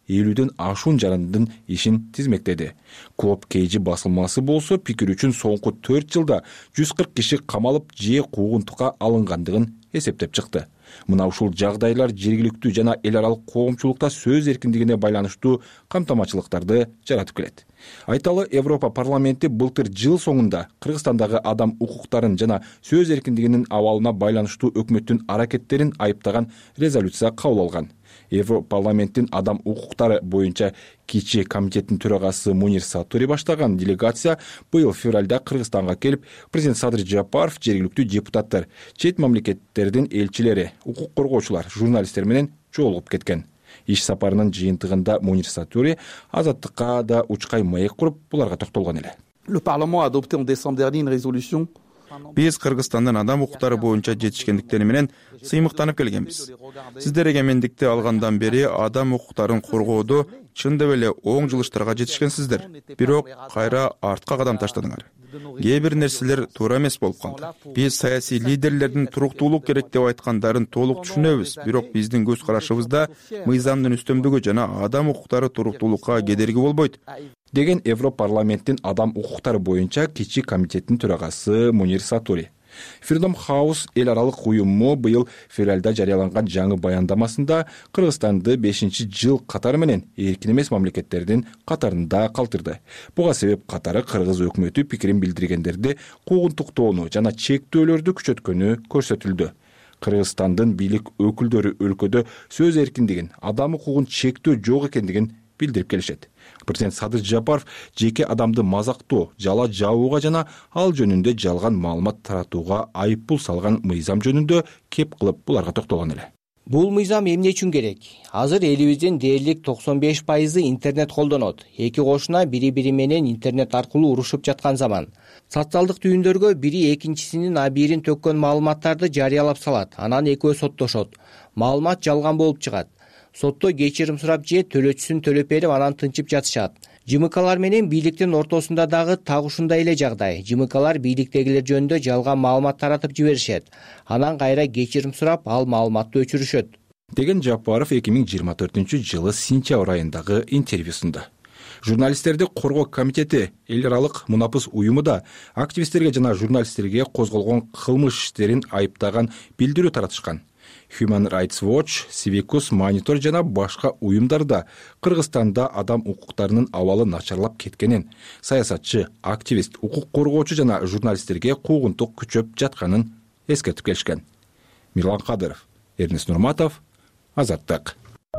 Speaker 7: 50ден ашуун жарандын ишин тизмектеди. Клоп Кейжи басылмасы болсо пикир үчүн соңку 4 жылда 140 киши камалып же куугунтукка алынгандыгын эсептеп чыкты. Мына ушул жагдайлар жергиликтүү жана эл аралык коомчулукта сөз эркиндигине байланыштуу камтамачылыктарды жаратып келет. Айталы, Европа парламенти былтыр жыл соңунда Кыргызстандагы адам укуктарын жана сөз эркиндигинин абалына байланыштуу өкмөттүн аракеттерин айыптаган резолюция кабыл алган. Европа парламенттин адам укуктары боюнча кичи комитеттин төрагасы Мунир Сатури баштаган делегация быйыл февралда Кыргызстанга келип, президент Садыр Жапаров, жергиликтүү депутаттар, чет мамлекеттердин элчилери, укук коргоочулар, журналисттер менен жолугуп кеткен. Иш сапарынын жыйынтыгында Мунир Сатури азаттыкка да учкай маек куруп, буларга токтолгон эле.
Speaker 6: Le Parlement a adopté en décembre dernier une résolution.
Speaker 11: Биз Кыргызстандын адам укуктары боюнча жетишкендиктери менен сыймыктанып келгенбиз. Сиздер эгемендикти алгандан бери адам укуктарын коргоодо чындап эле оң жылыштарга жетишкенсиздер. Бирок кайра артка кадам таштадыңар. Кээ бир нерселер туура эмес болуп калды. Биз саясий лидерлердин туруктуулук керек деп айткандарын толук түшүнөбүз, бирок биздин көз карашыбызда мыйзамдын үстөмдүгү жана адам укуктары туруктуулукка кедерги болбойт
Speaker 7: деген Европарламенттин адам укуктары боюнча кичи комитеттин төрагасы Мунир Сатури. Freedom House эл аралык уюму быйыл февралда жарыяланган жаңы баяндамасында Кыргызстанды 5-жыл катары менен эркин эмес мамлекеттердин катарында калтырды. Буга себеп катары Кыргыз өкмөтү пикирин билдиргендерди куугунтуктоону жана чектөөлөрдү күчөткөнү көрсөтүлдү. Кыргызстандын бийлик өкүлдөрү өлкөдө сөз эркиндигин, адам укугун чектөө жок экендигин билдирип келишет. Президент Садыр Жапаров жеке адамды мазактоо, жала жабууга жана ал жөнүндө жалган маалымат таратууга айыппул салган мыйзам жөнүндө кеп кылып буларга токтолгон эле.
Speaker 12: Бул мыйзам эмне үчүн керек? Азыр элибиздин дээрлик 95% интернет колдонот. Эки кошуна бири-бири менен интернет аркылуу урушуп жаткан заман. Социалдык түйүндөргө бири экинчисинин абийирин төккөн маалыматтарды жарыялап салат. Анан экөө соттошот. Маалымат жалган болуп чыгат. Сотто кечирим сурап же төлөөчүсүн төлөп берип анан тынчып жатышат. ЖМКлар менен бийликтин ортосунда дагы так ушундай эле жагдай. ЖМКлар бийликтегилер жөнүндө жалган маалымат таратып жиберишет. Анан кайра кечирим сурап, ал маалыматты өчүрүшөт.
Speaker 7: Деген Жапаров 2024-жылы сентябрь айындагы интервьюсунда. Журналисттерди коргоо комитети эл аралык мунапыс уюму да активисттерге жана журналисттерге козголгон кылмыш иштерин айыптаган билдирүү таратышкан. Human Rights Watch, Civicus Monitor жана башка уюмдарда Кыргызстанда адам укуктарынын абалы начарлап кеткенин, саясатчы, активист, укук коргоочу жана журналисттерге куугунтук күчөп жатканын эскертип келишкен. Мирлан Кадыров, Эрнест Нурматов, Азаттык.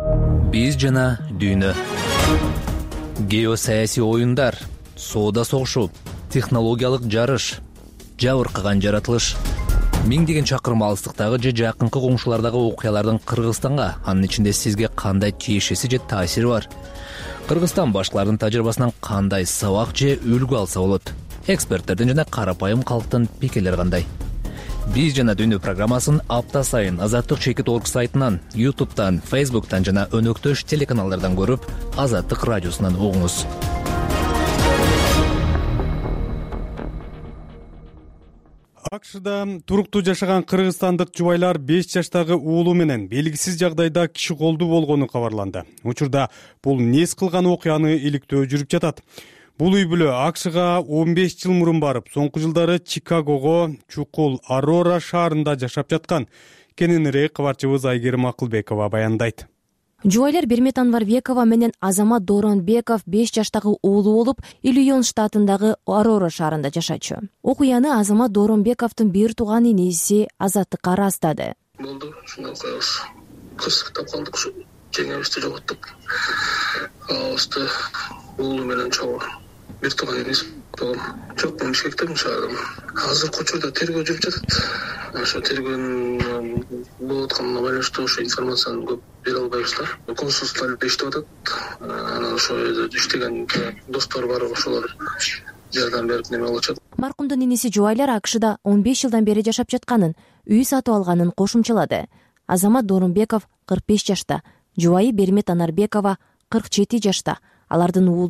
Speaker 19: Биз жана дүйнө. Геосаясий оюндар, соода согушу, технологиялык жарыш, жабыркаган жаратылыш. Миңдеген чакырым алыстыктагы же жакынкы коңшулардагы окуялардын Кыргызстанга, анын ичинде сизге кандай тиешеси же таасири бар? Кыргызстан башкалардын тажрыйбасынан кандай сабак же үлгү алса болот? Эксперттердин жана карапайым калктын пикирлери кандай? Биз жана дүйнө программасын апта сайын Азаттык.org сайтынан, YouTube'дан, Facebook'тан жана өнөктөш телеканалдардан көрүп, Азаттык радиосунан угуңуз.
Speaker 1: АКШда туруктуу жашаган кыргызстандык жубайлар 5 жаштагы уулу менен белгисиз жагдайда киши колдуу болгону кабарланды. Учурда бул нес кылган окуяны иликтөө жүрүп жатат. Бул үй бүлө АКШга 15 жыл мурун барып, соңку жылдары Чикагого, чукул Арора шаарында жашап жаткан. Кененирээк кабарчыбыз Айгерим Акылбекова баяндайт.
Speaker 13: Жубайлар Бермет Анварбекова менен Азамат Дооронбеков 5 жаштагы уулу болуп, Иллион штатындагы Арора шаарында жашачу. Окуяны Азамат Дооронбековдун бир тууган инеси Азаттыкка ырастады.
Speaker 15: Болду, ушундай окуябыз. Кырсыктап калдык, ушу жеңебизди жоготтук. Алысты уулу менен чогуу бир тууган инеси болгон. Жок, мен ишке кеттим шаардан. Азыр учурда тергөө жүрүп жатат. Ошо тергөөнүн болуп атканына байланыштуу ошо информацияны көп бере албайбыздар. Консулстволор иштеп атат. Анан ошо жерде иштеген достор бар, ошолор жардам берип неме болушат.
Speaker 13: Маркумдун инеси жубайлар АКШда 15 жылдан бери жашап жатканын, үй сатып алганын кошумчалады. Азамат Дооронбеков 45 жашта, жубайы Бермет Анарбекова 47 жашта. Алардын уулу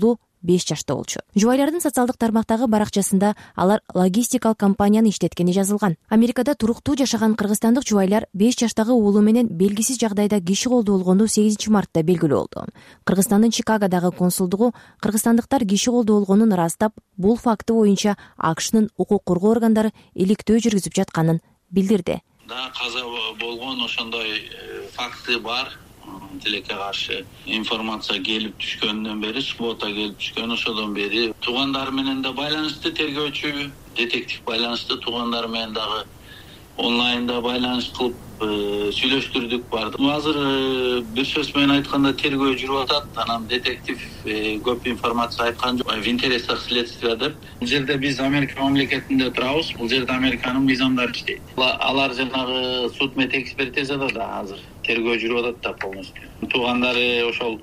Speaker 13: 5 жашта болчу. Жубайлардын социалдык тармактагы баракчасында алар логистикалык компанияны иштеткени жазылган. Америкада туруктуу жашаган кыргызстандык жубайлар 5 жаштагы уулу менен белгисиз жагдайда киши колдуу болгону 8 мартта белгилүү болду. Кыргызстандын Чикагодагы консулдугу кыргызстандыктар киши колдуу болгонун ырастап, бул факты боюнча АКШнын укук коргоо органдары иликтөө жүргүзүп жатканын билдирди.
Speaker 14: Да, каза болгон ошондой факты бар. Тилекке каршы информация келип түшкөндөн бери, суббота келип түшкөн, ошодон бери туугандары менен да байланышты, тергөөчү, детектив байланышты, туугандары менен дагы онлайнда байланыш кылып сүйлөштүрдүк барды. Азыр бир сөз менен айтканда тергөө жүрүп атат. Анан детектив көп информация айткан жок. В интересах следствия деп. Бул жерде биз Америка мамлекетинде турабыз. Бул жерде Американын мыйзамдары иштейт. Алар жанагы суд мет экспертизада да азыр тергөө жүрүп атат да полностью. Туугандары ошол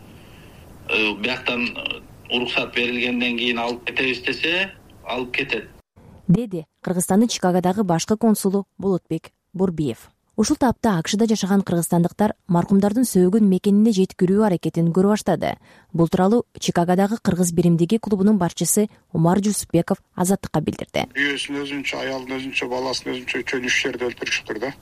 Speaker 14: бияктан уруксат берилгенден кийин алып кетебиз десе, алып кетет,
Speaker 13: деди Кыргызстандын Чикагодагы башкы консулу Болотбек Борбиев. Ушул тапта АКШда жашаган кыргызстандыктар маркумдардын сөөгүн мекенине жеткирүү аракетин көрө баштады. Бул тууралуу Чикагодагы кыргыз биримдиги клубунун башчысы Умар Жусупбеков Азаттыкка билдирди.
Speaker 16: Үйөсүн өзүнчө, аялын өзүнчө, баласын өзүнчө чөнүш жерде өлтүрүшүптүр да.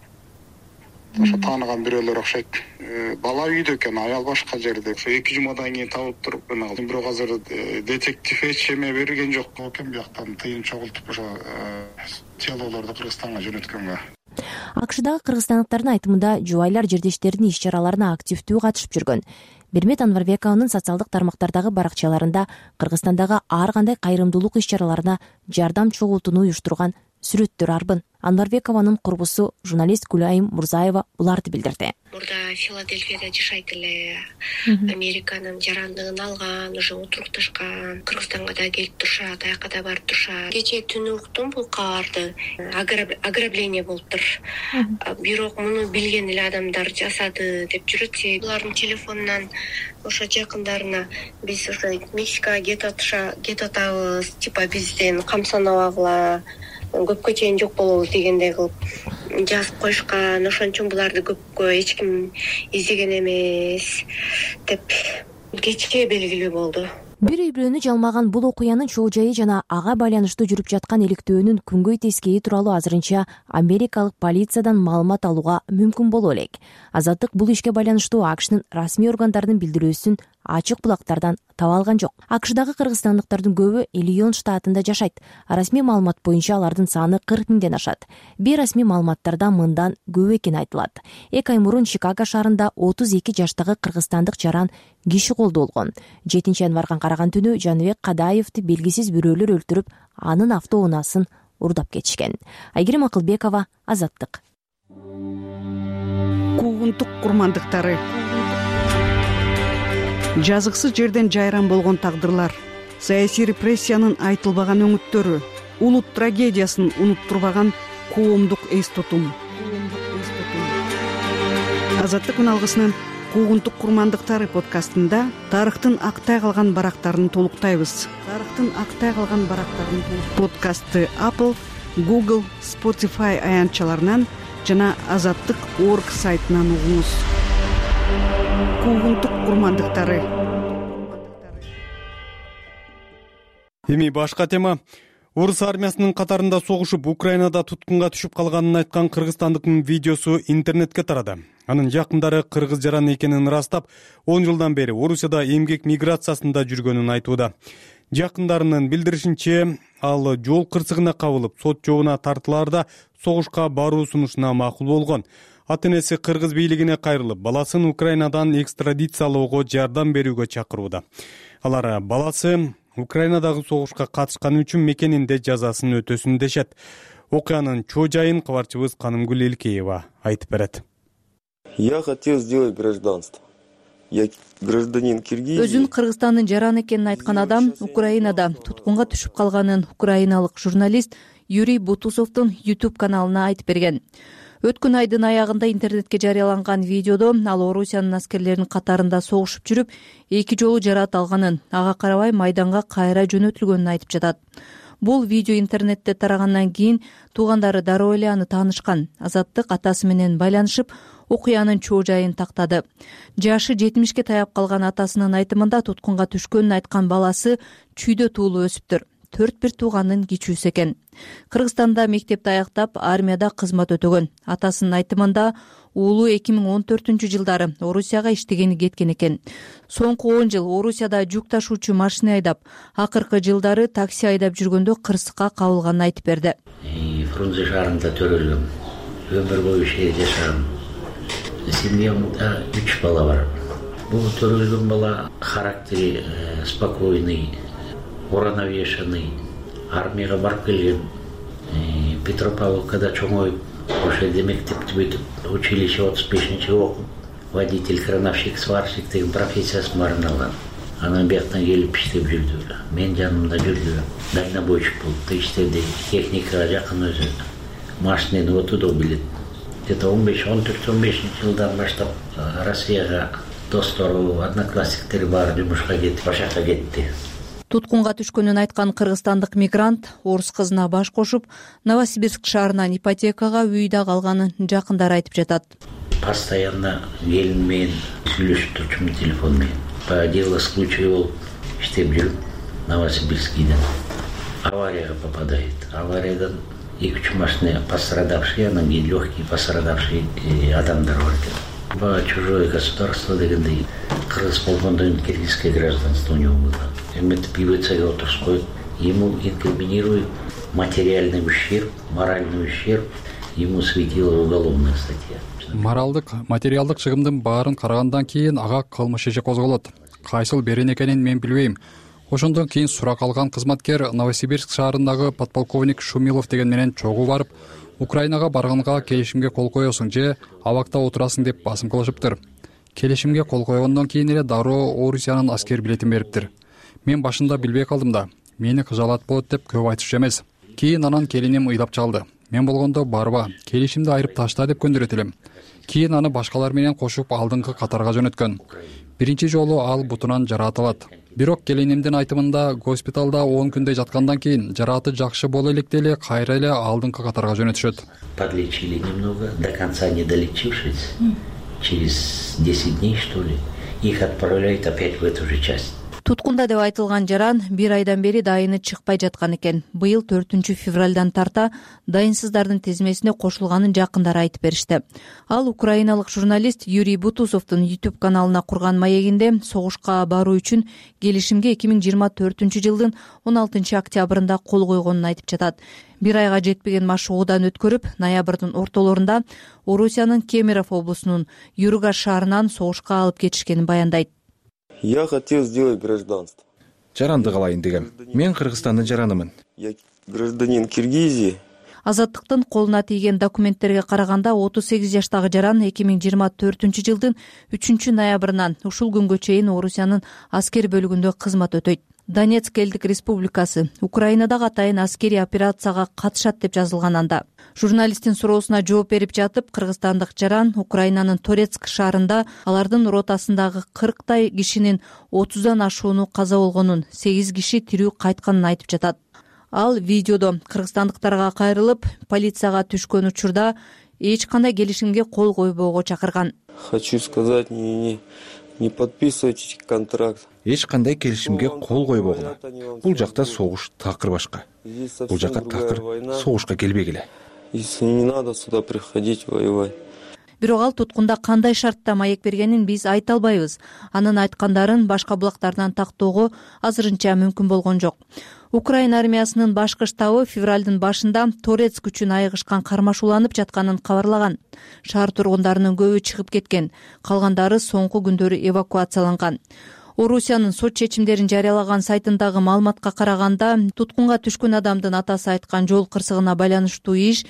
Speaker 16: Ошо тааныган бирөөлөр окшойт. Бала үйдө экен, аял башка жерде. 2 жумадан кийин табылып туруп, бирок азыр детектив эч эме берген жок экен, бияктан тыйын чогултуп ошо телолорду Кыргызстанга жөнөткөнгө.
Speaker 13: АКШдагы кыргызстандыктардын айтымында жубайлар жердештеринин иш-чараларына активдүү катышып жүргөн. Бермет Анварбекованын социалдык тармактардагы баракчаларында Кыргызстандагы ар кандай кайрымдуулук иш-чараларына жардам чогултууну уюштурган сүрөттөр арбын. Анварбекованын курбусу журналист Гүлайым Мурзаева буларды билдирди.
Speaker 18: Мурда Филадельфияда жашайт эле. Американын жарандыгын алган, уже отурукташкан. Кыргызстанга да келип турушат, аяка да барып турушат. Кечээ түнү уктум бул кабарды. Ограбление болуптур. Бирок муну билген эле адамдар жасады деп жүрөт. Булардын телефонунан ошо жакындарына биз ошо Мексикага кетип атабыз, типа бизден камсанабагыла, көпкө чейин жок болобуз дегендей кылып жазып коюшкан. Ошон үчүн буларды көпкө эч ким издеген эмес деп кечке белгилүү болду.
Speaker 13: Бир үй-бүлөнү жалмаган бул окуянын чоо жайы жана ага байланыштуу жүрүп жаткан иликтөөнүн күнгөй тескейи тууралуу азырынча америкалык полициядан маалымат алууга мүмкүн боло элек. Азаттык бул ишке байланыштуу АКШнын расмий органдарынын билдирүүсүн ачык булактардан таба алган жок. АКШдагы кыргызстандыктардын көбү Иллинойс штатында жашайт. Расмий маалымат боюнча алардын саны 40 миңден ашат. Бейрасмий маалыматтарда мындан көп экени айтылат. 2 ай мурун Чикаго шаарында 32 жаштагы кыргызстандык жаран киши колдуу болгон. 7 январга караган түнү Жаныбек Кадаевди белгисиз бирөөлөр өлтүрүп, анын автоунаасын урдап кетишкен. Айгерим Акылбекова, Азаттык.
Speaker 4: Куугунтук курмандыктары. Жазыксыз жерден жайран болгон тагдырлар, саясий репрессиянын айтылбаган өңүттөрү, улут трагедиясын унуттурбаган коомдук эс тутум. Азаттык күн алгысынын Куугунтук курмандыктары подкастында тарыхтын актай калган барактарын толуктайбыз. Подкастты Apple, Google, Spotify аянтчаларынан жана Азаттык.org сайтынан угуңуз. Куугунтук курмандыктары.
Speaker 1: Эми башка тема. Орус армиясынын катарында согушуп, Украинада туткунга түшүп калганын айткан кыргызстандыктын видеосу интернетке тарады. Анын жакындары кыргыз жаран экенин ырастап, 10 жылдан бери Орусияда эмгек миграциясында жүргөнүн айтууда. Жакындарынын билдиришинче, ал жол кырсыгына кабылып, сот жообуна тартылаарда согушка баруу сунушуна макул болгон. Ата-энеси кыргыз бийлигине кайрылып, баласын Украинадан экстрадициялоого жардам берүүгө чакырууда. Алар баласы Украинадагы согушка катышканы үчүн мекенинде жазасын өтөсүн дешет. Окуянын чоо жайын кабарчыбыз Канымгүл Элкеева айтып берет.
Speaker 21: Я хотел сделать гражданство. Я гражданин Киргизии.
Speaker 22: Өзүн Кыргызстандын жараны экенин айткан адам Украинада туткунга түшүп калганын украиналык журналист Юрий Бутусовдун YouTube каналына айтып берген. Өткөн айдын аягында интернетке жарыяланган видеодо ал Орусиянын аскерлеринин катарында согушуп жүрүп, 2 жолу жараат алганын, ага карабай майданга кайра жөнөтүлгөнүн айтып жатат. Бул видео интернетте тарагандан кийин туугандары дароо эле аны таанышкан. Азаттык атасы менен байланышып, окуянын чоо жайын тактады. Жашы 70ке таяп калган атасынын айтымында туткунга түшкөнүн айткан баласы чүйдө туулуу өсүптүр. 4 тууганын кичүүсү экен. Кыргызстанда мектепти аяктап, армияда кызмат өтөгөн. Атасынын айтымында уулу 2014-жылдары Орусияга иштегени кеткен экен. Соңку 10 жыл Орусияда жүк ташуучу машина айдап, акыркы жылдары такси айдап жүргөндө кырсыкка кабылганын айтып берди.
Speaker 17: Фрунзе шаарында төрөлгөм. Өмүр бою жашагам. Семьямда 3 бала бар. Бул төрөлгөн бала характери спокойный, уравновешенный. Армияга барып келген. Петропавловкада чоңоюп, ошо жерде мектепти бүтүп, училище 35-чи окуп, водитель, крановщик, сварщик деген профессиясын баарын алган. Анан бияктан келип иштеп жүрдү. Мен жанымда жүрдү. Дальнобойщик болуп иштеди. Техникага жакын өзү. Машинени отуду билет. Где-то 14-15 жылдан баштап Россияга достору, одноклассниктери баары жумушка кетип, башакка кетти.
Speaker 22: Туткунга түшкөнүн айткан кыргызстандык мигрант орус кызына баш кошуп, Новосибирск шаарынан ипотекага үйдө калганын жакындары айтып жатат.
Speaker 17: Постоянно келин менен сүйлөшүп турчумун телефон менен. По делу случая болуп иштеп жүрүп, Новосибирскийден аварияга попадает. Авариядан 2-3 машина пострадавшие, анан кийин легкий пострадавший адамдар бар экен. По чужое государство дегендей, кыргыз болгондон кийин киргизское гражданство у него было. Эметип ИВЦге отуруп коюп, ему инкриминируют материальный ущерб, моральный ущерб, ему светила уголовная статья.
Speaker 10: Моралдык, материалдык чыгымдын баарын карагандан кийин ага кылмыш иши козголот. Кайсыл берен экенин мен билбейм. Ошондон кийин сурак алган кызматкер Новосибирск шаарындагы подполковник Шумилов деген менен чогуу барып, Украинага барганга келишимге кол коесуң же абакта отурасың деп басым кылышыптыр. Келишимге кол койгондон кийин эле дароо Орусиянын аскер билетин бериптир. Мен башында билбей калдым да, мени кыжаалат болот деп көп айтышчу эмес. Кийин анан келиним ыйлап чалды. Мен болгондо барба, келишимди айырып ташта деп көндүрөт элем. Кийин аны башкалар менен кошуп алдыңкы катарга жөнөткөн. Биринчи жолу ал бутунан жараатылат. Бирок келинимдин айтымында госпиталда 10 күндөй жаткандан кийин жарааты жакшы боло электе эле кайра эле алдыңкы катарга жөнөтүшөт.
Speaker 17: Подлечили немного, до конца не долечившись, через 10 дней, что ли, их отправляют опять в эту же часть.
Speaker 22: Туткунда деп айтылган жаран 1 айдан бери дайыны чыкпай жаткан экен. Быйыл 4-февралдан тарта дайынсыздардын тизмесине кошулганын жакындары айтып беришти. Ал украиналык журналист Юрий Бутусовдун YouTube каналына курган маегинде согушка баруу үчүн келишимге 2024-жылдын 16 октябрында кол койгонун айтып жатат. 1 айга жетпеген машыгуудан өткөрүп, ноябрдын ортолорунда Орусиянын Кемерово облусунун Юргаш шаарынан согушка алып кетишкенин баяндайт.
Speaker 21: Я хотел сделать гражданство.
Speaker 7: Жаранды калайын дегем. Мен Кыргызстандын жаранымын.
Speaker 21: Я гражданин Киргизии.
Speaker 22: Азаттыктын колуна тийген документтерге караганда 38 жаштагы жаран 2024-жылдын 3-ноябрынан ушул күнгө чейин Орусиянын аскер бөлүгүндө кызмат өтөйт. Донецк элдик республикасы Украинадагы атайын аскери операцияга катышат деп жазылган анда. Журналисттин суроосуна жооп берип жатып, кыргызстандык жаран Украинанын Торецк шаарында алардын ротасындагы 40 кишинин 30дан ашууну каза болгонун, 8 киши тирүү кайтканын айтып жатат. Ал видеодо кыргызстандыктарга кайрылып, полицияга түшкөн учурда эч кандай келишимге кол койбоого чакырган.
Speaker 21: Хочу сказать, не подписывайте контракт.
Speaker 7: Эч кандай келишимге кол койбогула. Бул жакта согуш такыр башка. Бул жака такыр согушка келбегиле.
Speaker 21: Если не надо сюда приходить воевать.
Speaker 22: Бирок ал туткунда кандай шартта маек бергенин биз айта албайбыз. Анын айткандарын башка булактардан тактоого азырынча мүмкүн болгон жок. Украина армиясынын башкы штабы февралдын башында Торецк үчүн айыгышкан кармашууланып жатканын кабарлаган. Шаар тургундарынын көбү чыгып кеткен, калгандары соңку күндөрү эвакуацияланган. Орусиянын сот чечимдерин жарыялаган сайтындагы маалыматка караганда, туткунга түшкөн адамдын атасы айткан жол кырсыгына байланыштуу иш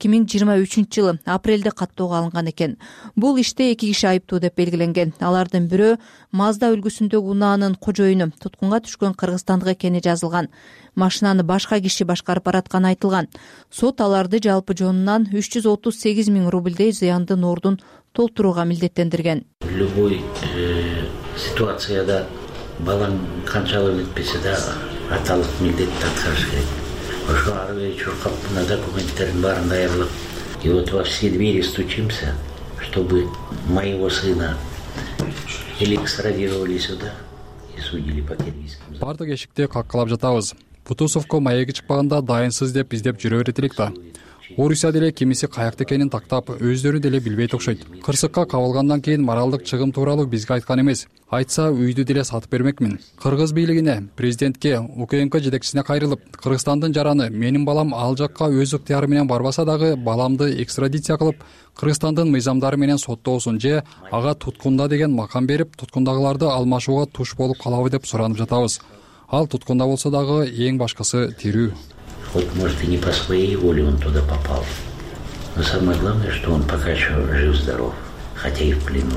Speaker 22: 2023-жылы апрелде каттоого алынган экен. Бул иште 2 киши айыптуу деп белгиленген. Алардын бирөө Мазда үлгүсүндөгү унаанын кожоюну, туткунга түшкөн кыргызстандык экени жазылган. Машинаны башка киши башкарып баратканы айтылган. Сот аларды жалпы жонунан 338 000 рубльдей зыяндын ордун толтурууга милдеттендирген.
Speaker 17: Любой ситуацияда балаң канчалык өтпесе да аталык милдетти аткарыш керек. ошо ары бери чуркап мына документтердин баарын даярдап, и вот во все двери стучимся, чтобы моего сына или экстрадировали сюда и судили по киргизским.
Speaker 10: Бардык эшикти каккалап жатабыз. Бутусовго маеги чыкпаганда дайынсыз деп издеп жүрө берет элек да. Орусия деле кимиси каякта экенин тактап, өздөрү деле билбейт окшойт. Кырсыкка кабылгандан кийин моралдык чыгым тууралуу бизге айткан эмес. Айтса үйдү деле сатып бермекмин. Кыргыз бийлигине, президентке, УКМК жетекчисине кайрылып, Кыргызстандын жараны менин балам ал жакка өз ыктыяры менен барбаса дагы баламды экстрадиция кылып, Кыргызстандын мыйзамдары менен соттоосун же ага туткунда деген макам берип, туткундагыларды алмашууга туш болуп калабы деп суранып жатабыз. Ал туткунда болсо дагы эң башкысы тирүү.
Speaker 17: Хоть, может, и не по своей воле он туда попал. Но самое главное, что он пока еще жив-здоров, хотя и в плену.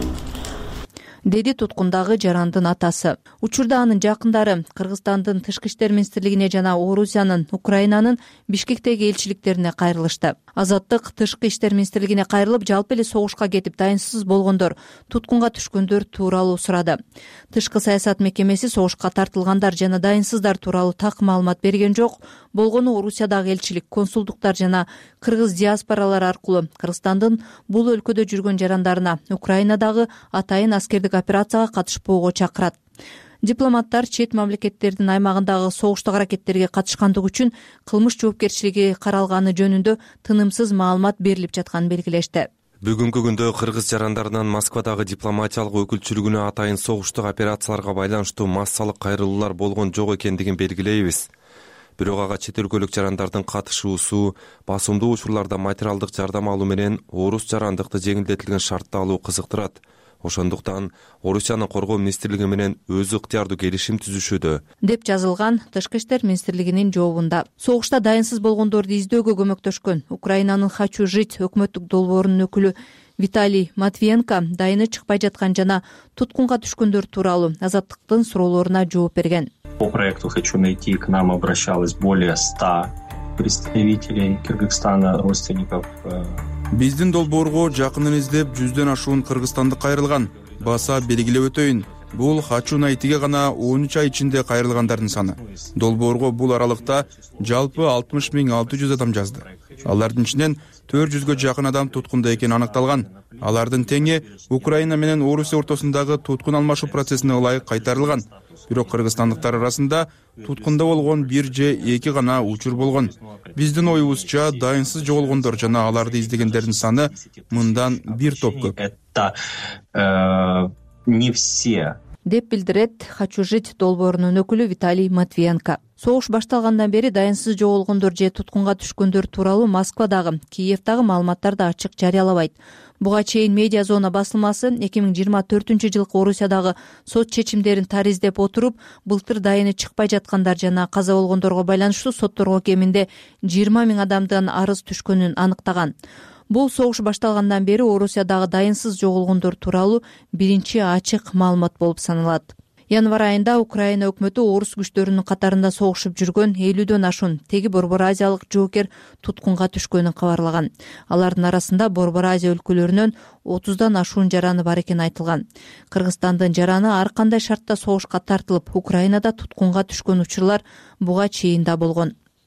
Speaker 22: Деди туткундагы жарандын атасы. Учурда анын жакындары Кыргызстандын тышкы иштер министрлигине жана Орусиянын, Украинанын Бишкектеги элчиликтерине кайрылышты. Азаттык тышкы иштер министрлигине кайрылып, жалпы эле согушка кетип дайынсыз болгондор, туткунга түшкөндөр тууралуу сурады. Тышкы саясат мекемеси согушка тартылгандар жана дайынсыздар тууралуу так маалымат берген жок. Болгону Орусиядагы элчилик, консулдуктар жана кыргыз диаспоралары аркылуу Кыргызстандын бул өлкөдө жүргөн жарандарына Украинадагы атайын аскердик операцияга катышпоого чакырат. Дипломаттар чет мамлекеттердин аймагындагы согуштук аракеттерге катышкандыгы үчүн кылмыш жоопкерчилиги каралганы жөнүндө тынымсыз маалымат берилип жатканын белгилешти.
Speaker 2: Бүгүнкү күндө кыргыз жарандарынан Москвадагы дипломатиялык өкүлчүлүгүнө атайын согуштук операцияларга байланыштуу массалык кайрылуулар болгон жок экендигин белгилейбиз. Бирок ага чет өлкөлүк жарандардын катышуусу, басымдуу учурларда материалдык жардам алуу менен орус жарандыкты жеңилдетилген шартта алуу кызыктырат. Ошондуктан Орусиянын коргоо министрлиги менен өзү ыктыярдуу келишим түзүшүүдө, деп
Speaker 22: жазылган Тышкы иштер министрлигинин жообунда. Согушта дайынсыз болгондорду издөөгө көмөктөшкөн Украинанын «Хочу жить» өкмөттүк долбоорунун өкүлү Виталий Матвиенко дайыны чыкпай жаткан жана туткунга түшкөндөр тууралуу Азаттыктын суроолоруна жооп берген.
Speaker 20: По проекту «Хочу найти» к нам обращалось более 100 представителей Кыргызстана, родственников.
Speaker 11: Биздин долбоорго жакынын издеп 100дөн ашуун кыргызстандык кайрылган. Баса белгилеп өтөйүн. Бул «Хочу найтиге» гана 13 ай ичинде кайрылгандардын саны. Долбоорго бул аралыкта жалпы 60.600 адам жазды. Алардын ичинен 400гө жакын адам туткунда экени аныкталган. Алардын теңи Украина менен Орусия ортосундагы туткун алмашуу процессине ылайык кайтарылган. Бирок кыргызстандыктар арасында туткунда болгон 1 же 2 гана учур болгон. Биздин оюбузча дайынсыз жоголгондор жана аларды издегендердин саны мындан бир топ көп.
Speaker 20: Это не все.
Speaker 22: Деп билдирет «Хочу жить» долбоорунун өкүлү Виталий Матвиенко. Согуш башталгандан бери дайынсыз жоголгондор же туткунга түшкөндөр тууралуу Москвадагы, Киевдагы маалыматтарды ачык жарыялабайт. Буга чейин Медиа зона басылмасы 2024-жылкы Орусиядагы сот чечимдерин тариздеп отуруп, былтыр дайыны чыкпай жаткандар жана каза болгондорго байланыштуу сотторго кеминде 20 000 адамдан арыз түшкөнүн аныктаган. Бул согуш башталгандан бери Орусиядагы дайынсыз жоголгондор тууралуу биринчи ачык маалымат болуп саналат. Январь айында Украина өкмөтү орус күчтөрүнүн катарында согушуп жүргөн 50дөн ашуун теги Борбор Азиялык жоокер туткунга түшкөнүн кабарлаган. Алардын арасында Борбор Азия өлкөлөрүнөн 30дан ашуун жараны бар экени айтылган. Кыргызстандын жараны ар кандай шартта согушка тартылып, Украинада туткунга түшкөн учурлар буга чейин да болгон.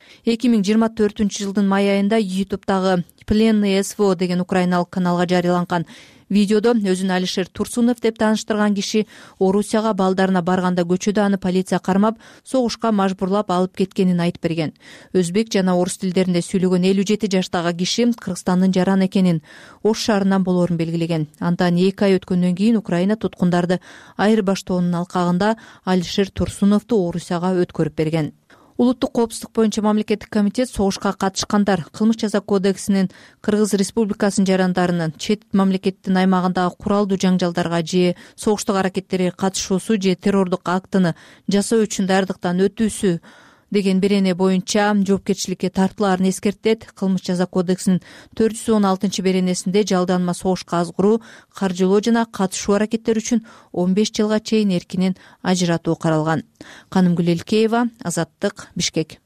Speaker 22: 2024-жылдын май айында YouTube'дагы «Пленный СВО» деген украиналык каналга жарыяланган видеодо өзүн Алишер Турсунов деп тааныштырган киши Орусияга балдарына барганда көчөдө аны полиция кармап, согушка мажбурлап алып кеткенин айтып берген. Өзбек жана орус тилдеринде сүйлөгөн 57 жаштагы киши Кыргызстандын жараны экенин, Ош шаарынан болоорун белгилеген. Андан 2 ай өткөндөн кийин Украина туткундарды айырбаштоонун алкагында Алишер Турсуновду Орусияга өткөрүп берген. Улуттук коопсуздук боюнча мамлекеттик комитет согушка катышкандар кылмыш жаза кодексинин Кыргыз Республикасынын жарандарынын чет мамлекеттин аймагындагы куралдуу жаңжалдарга же согуштук аракеттерге катышуусу же террордук актыны жасоо үчүн даярдыктан өтүүсү деген берене боюнча жоопкерчиликке тартылаарын эскертет. Кылмыш жаза кодексинин 416 беренесинде жалданма согушка азгыруу, каржылоо жана катышуу аракеттери үчүн 15 жылга чейин эркинен ажыратуу каралган. Канымгүл Элкеева, Азаттык, Бишкек.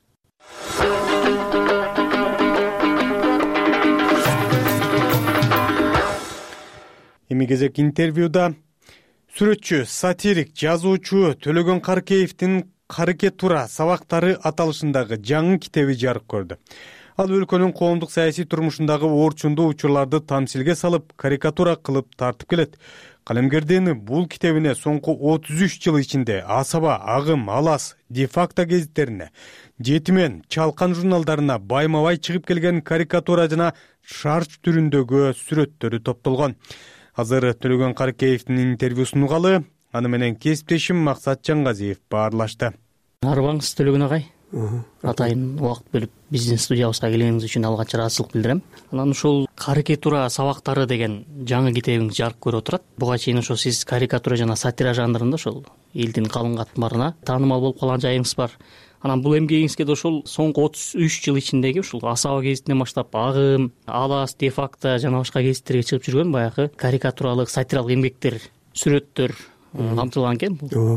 Speaker 1: Эми кезек интервьюда сүрөтчү, сатирик, жазуучу Төлөгөн Каркеевдин карикатура сабактары аталышындагы жаңы китеби жарык көрдү. Ал өлкөнүн коомдук саясий турмушундагы орчундуу учурларды тамсилге салып, карикатура кылып тартып келет. Калемгердин бул китебине соңку 33 жыл ичинде Асаба, Агым, Алас, Де-факто гезиттерине, Жетимен, Чалкан журналдарына байма-бай чыгып келген карикатура жана шарч түрүндөгү сүрөттөрү топтолгон. Азыр Төлөгөн Карыкеевдин интервьюсун угалы, аны менен кесиптешим Максат Жаңгазиев баарлашты.
Speaker 3: Арыбаңыз Төлөгөн агай. Атайын убакыт бөлүп биздин студиябызга келгениңиз үчүн алгач ыраазычылык билдирем. Анан ушул карикатура сабактары деген жаңы китебиңиз жарык көрүп отурат. Буга чейин ошо сиз карикатура жана сатира жанрында ошол элдин калың катмарына таанымал болуп калган жайыңыз бар. Анан бул эмгегиңизге да ошол соңку 33 жыл ичиндеги ушул Асаба гезитинен баштап Агым, Алас, Де-факто жана башка гезиттерге чыгып жүргөн баягы карикатуралык, сатиралык эмгектер, сүрөттөр камтылган экен бул.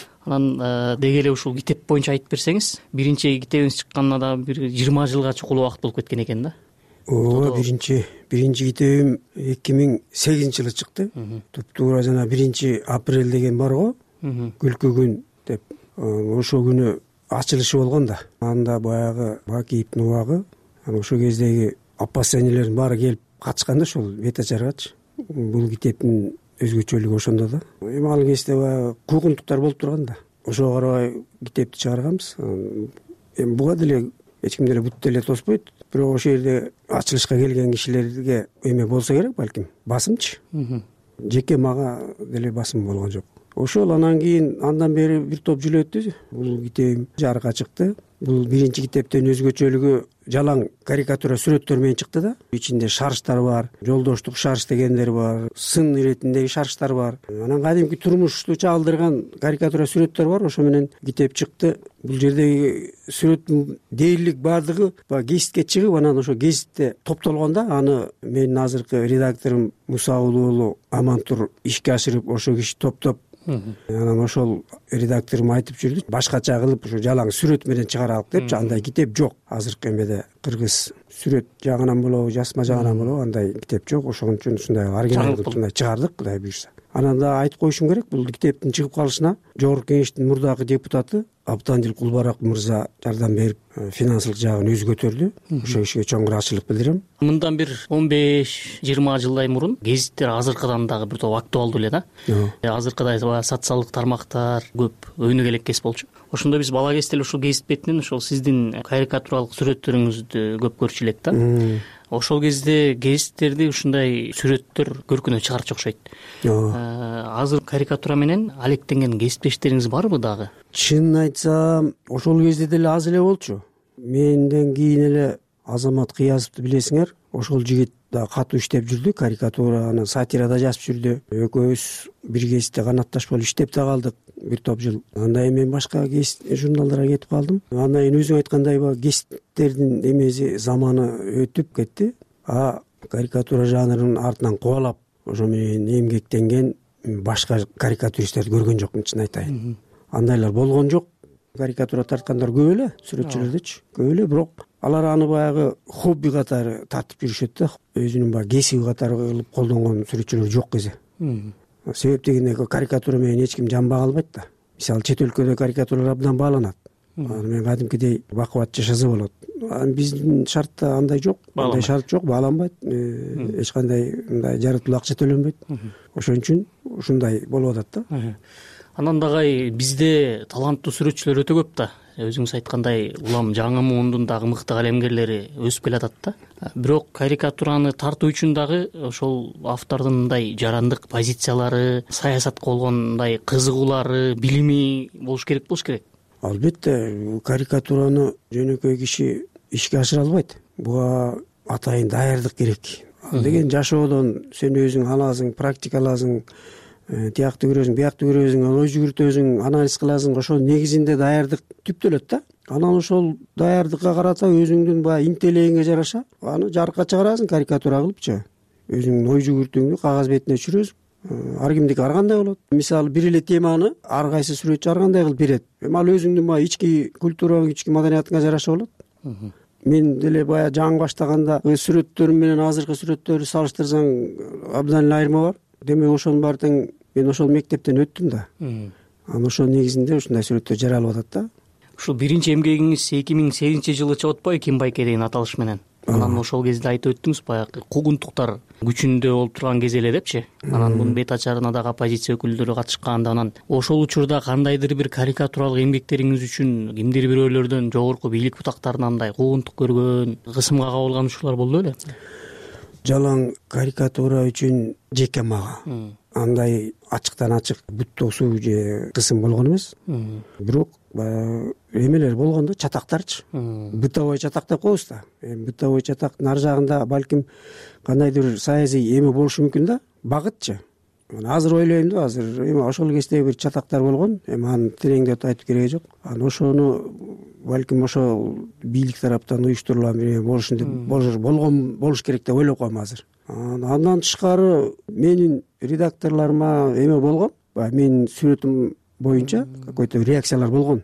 Speaker 3: Анан деги эле ушул китеп боюнча айтып берсеңиз, биринчи китебиңиз чыкканына да бир 20 жылга чукул убакыт болуп кеткен экен да.
Speaker 5: Ооба, биринчи китебим 2008 жылы чыкты. Туптуура жана 1-апрель деген бар го, күлкү күн деп. Ошол күнү ачылышы болгон да. Анда баягы Бакиевдин убагы, ошол кездеги оппозиционерлердин баары келип катышканда ошол бет ачаргачы. Бул китептин өзгөчөлүгү ошондо да. Эми ал кезде баягы куугунтуктар болуп турган да. Ошого карабай китепти чыгарганбыз. Эми буга деле эч ким деле бут деле тоспойт. Бирок ошол жерде ачылышка келген кишилерге эме болсо керек, балким басымчы. Жеке мага деле басым болгон жок. Ошол анан кийин андан бери бир топ жыл өттү. Бул китебим жарыкка чыкты. Бул биринчи китептен өзгөчөлүгү жалаң карикатура сүрөттөр менен чыкты да. Ичинде шарчтар бар, жолдоштук шарч дегендер бар, сын иретиндеги шарчтар бар. Анан кадимки турмушту чагылдырган карикатура сүрөттөр бар. Ошо менен китеп чыкты. Бул жердеги сүрөттүн дээрлик баардыгы гезитке чыгып, анан ошо гезитте топтолгон да. Аны менин азыркы редакторум Мусабул уулу Амантур ишке ашырып, ошо киши топтоп, анан ошол редакторум айтып жүрдү, башкача кылып ушу жалаң сүрөт менен чыгаралык депчи. Андай китеп жок азыркы эмеде. Кыргыз сүрөт жагынан болобу, жазма жагынан болобу, андай китеп жок. Ошон үчүн ушундай оригинал кылып чыгардык, Кудай буйрса. Анан да айтып коюшум керек, бул китептин чыгып калышына Жогорку Кеңештин мурдагы депутаты Абдандил Кулбарак мырза жардам берип, финансылык жагын өзү көтөрдү. Ошол кишиге чоң ыраазычылык билдирем.
Speaker 3: Мындан бир 15-20 жылдай мурун гезиттер азыркыдан дагы бир топ актуалдуу эле да. Азыркыдай социалдык тармактар көп өнүк элеккес болчу. Ошондо биз бала кезде эле ушул гезит бетинен ошол сиздин карикатуралык сүрөттөрүңүздү көп көрчү элек да. Ошол кезде гезиттерди ушундай сүрөттөр көркүнө чыгарчу окшойт. Азыр карикатура менен алектенген гезиптештериңиз барбы дагы?
Speaker 5: Чынын айтсам, ошол кезде деле аз эле болчу. Менден кийин эле Азамат Кыязовду билесиңер, ошол жигит да катуу иштеп жүрдү, карикатураны, сатирада жазып жүрдү. Экөөбүз бир гезитте канатташ болуп иштеп да калдык бир топ жыл. Андан кийин мен башка гезит журналдарга кетип калдым. Андан кийин өзүң айткандай гезиттердин эмеси заманы өтүп кетти. Карикатура жанрынын артынан кубалап ошо менен эмгектенген башка карикатуристтерди көргөн жокмун, чын айтайын. Андайлар болгон жок. Карикатура тарткандар көп эле, сүрөтчүлөрдөчү көп эле, бирок алар аны баягы хобби катары тартып жүрүшөт да. Өзүнүн баягы кесиби катары кылып колдонгон сүрөтчүлөр жок эзе. Себеп дегенде карикатура менен эч ким жанбай калбайт да. Мисалы чет өлкөдө карикатуралар абдан бааланат. Аны менен кадимкидей бакубат жашаса болот. Биздин шартта андай жок, андай шарт жок, бааланбайт. Эч кандай мындай жаратылуу акча төлөнбөйт. Ошон үчүн ушундай болуп атат да.
Speaker 3: Анан дагы бизде таланттуу сүрөтчүлөр өтө көп да. Өзүңүз айткандай, улам жаңы муундун дагы мыкты калемгерлери өсүп келатат да. Бирок карикатураны тартуу үчүн дагы ошол автордун мындай жарандык позициялары, саясатка болгон мындай кызыгуулары, билими болуш керек.
Speaker 5: Албетте, карикатураны жөнөкөй киши ишке ашыра албайт. Буга атайын даярдык керек. Деген жашоодон сен өзүң аласың, практикаласың, тиякты көрөсүң, биякты көрөсүң, ой жүгүртөсүң, анализ кыласың. Ошол негизинде даярдык түптөлөт да. Анан ошол даярдыкка карата өзүңдүн баягы интеллегиңе жараша аны жарыкка чыгарасың карикатура кылыпчы. Өзүңдүн ой жүгүртүүңдү кагаз бетине түшүрөсүң. Ар кимдики ар кандай болот. Мисалы бир эле теманы ар кайсы сүрөтчү ар кандай кылып берет. Ал өзүңдүн баягы ички культураң, ички маданиятыңа жараша болот. Мен деле баягы жаңы баштаганда сүрөттөрүм менен азыркы сүрөттөрдү салыштырсаң абдан эле айырма бар. Демек ошонун баары тең мен ошол мектептен өттүм да. анан ошо негизинде ушундай сүрөттөр жаралып атат да.
Speaker 3: Ушул биринчи эмгегиңиз 2008-жылы чыгып атпайбы, Ким Байке деген аталыш менен? Анан ошол кезде айтып өттүңүз, баягы куугунтуктар күчүндө болуп турган кез эле депчи. Анан мунун бет ачарына дагы оппозиция өкүлдөрү катышканда, анан ошол учурда кандайдыр бир карикатуралык эмгектериңиз үчүн кимдир бирөөлөрдөн, жогорку бийлик бутактарынан мындай куугунтук көргөн, кысымга кабылган учурлар болду беле?
Speaker 5: Жалаң карикатура үчүн жеке мага андай ачыктан ачык бут тосуу же кысым болгон эмес. Бирок эмелер болгон да, чатактарчы. Бытовой чатак деп коебуз да. Бытовой чатактын ар жагында балким кандайдыр саясий эме болушу мүмкүн да, багытчы. Азыр ойлойм да, азыр эми ошол кезде бир чатактар болгон, эми аны тереңдеп айтып кереги жок. Анан ошону балким ошол бийлик тараптан уюштурулган бир болгон болуш керек деп ойлоп коем азыр. Андан тышкары менин редакторлорума эме болгон, менин сүрөтүм боюнча какой-то реакциялар болгон.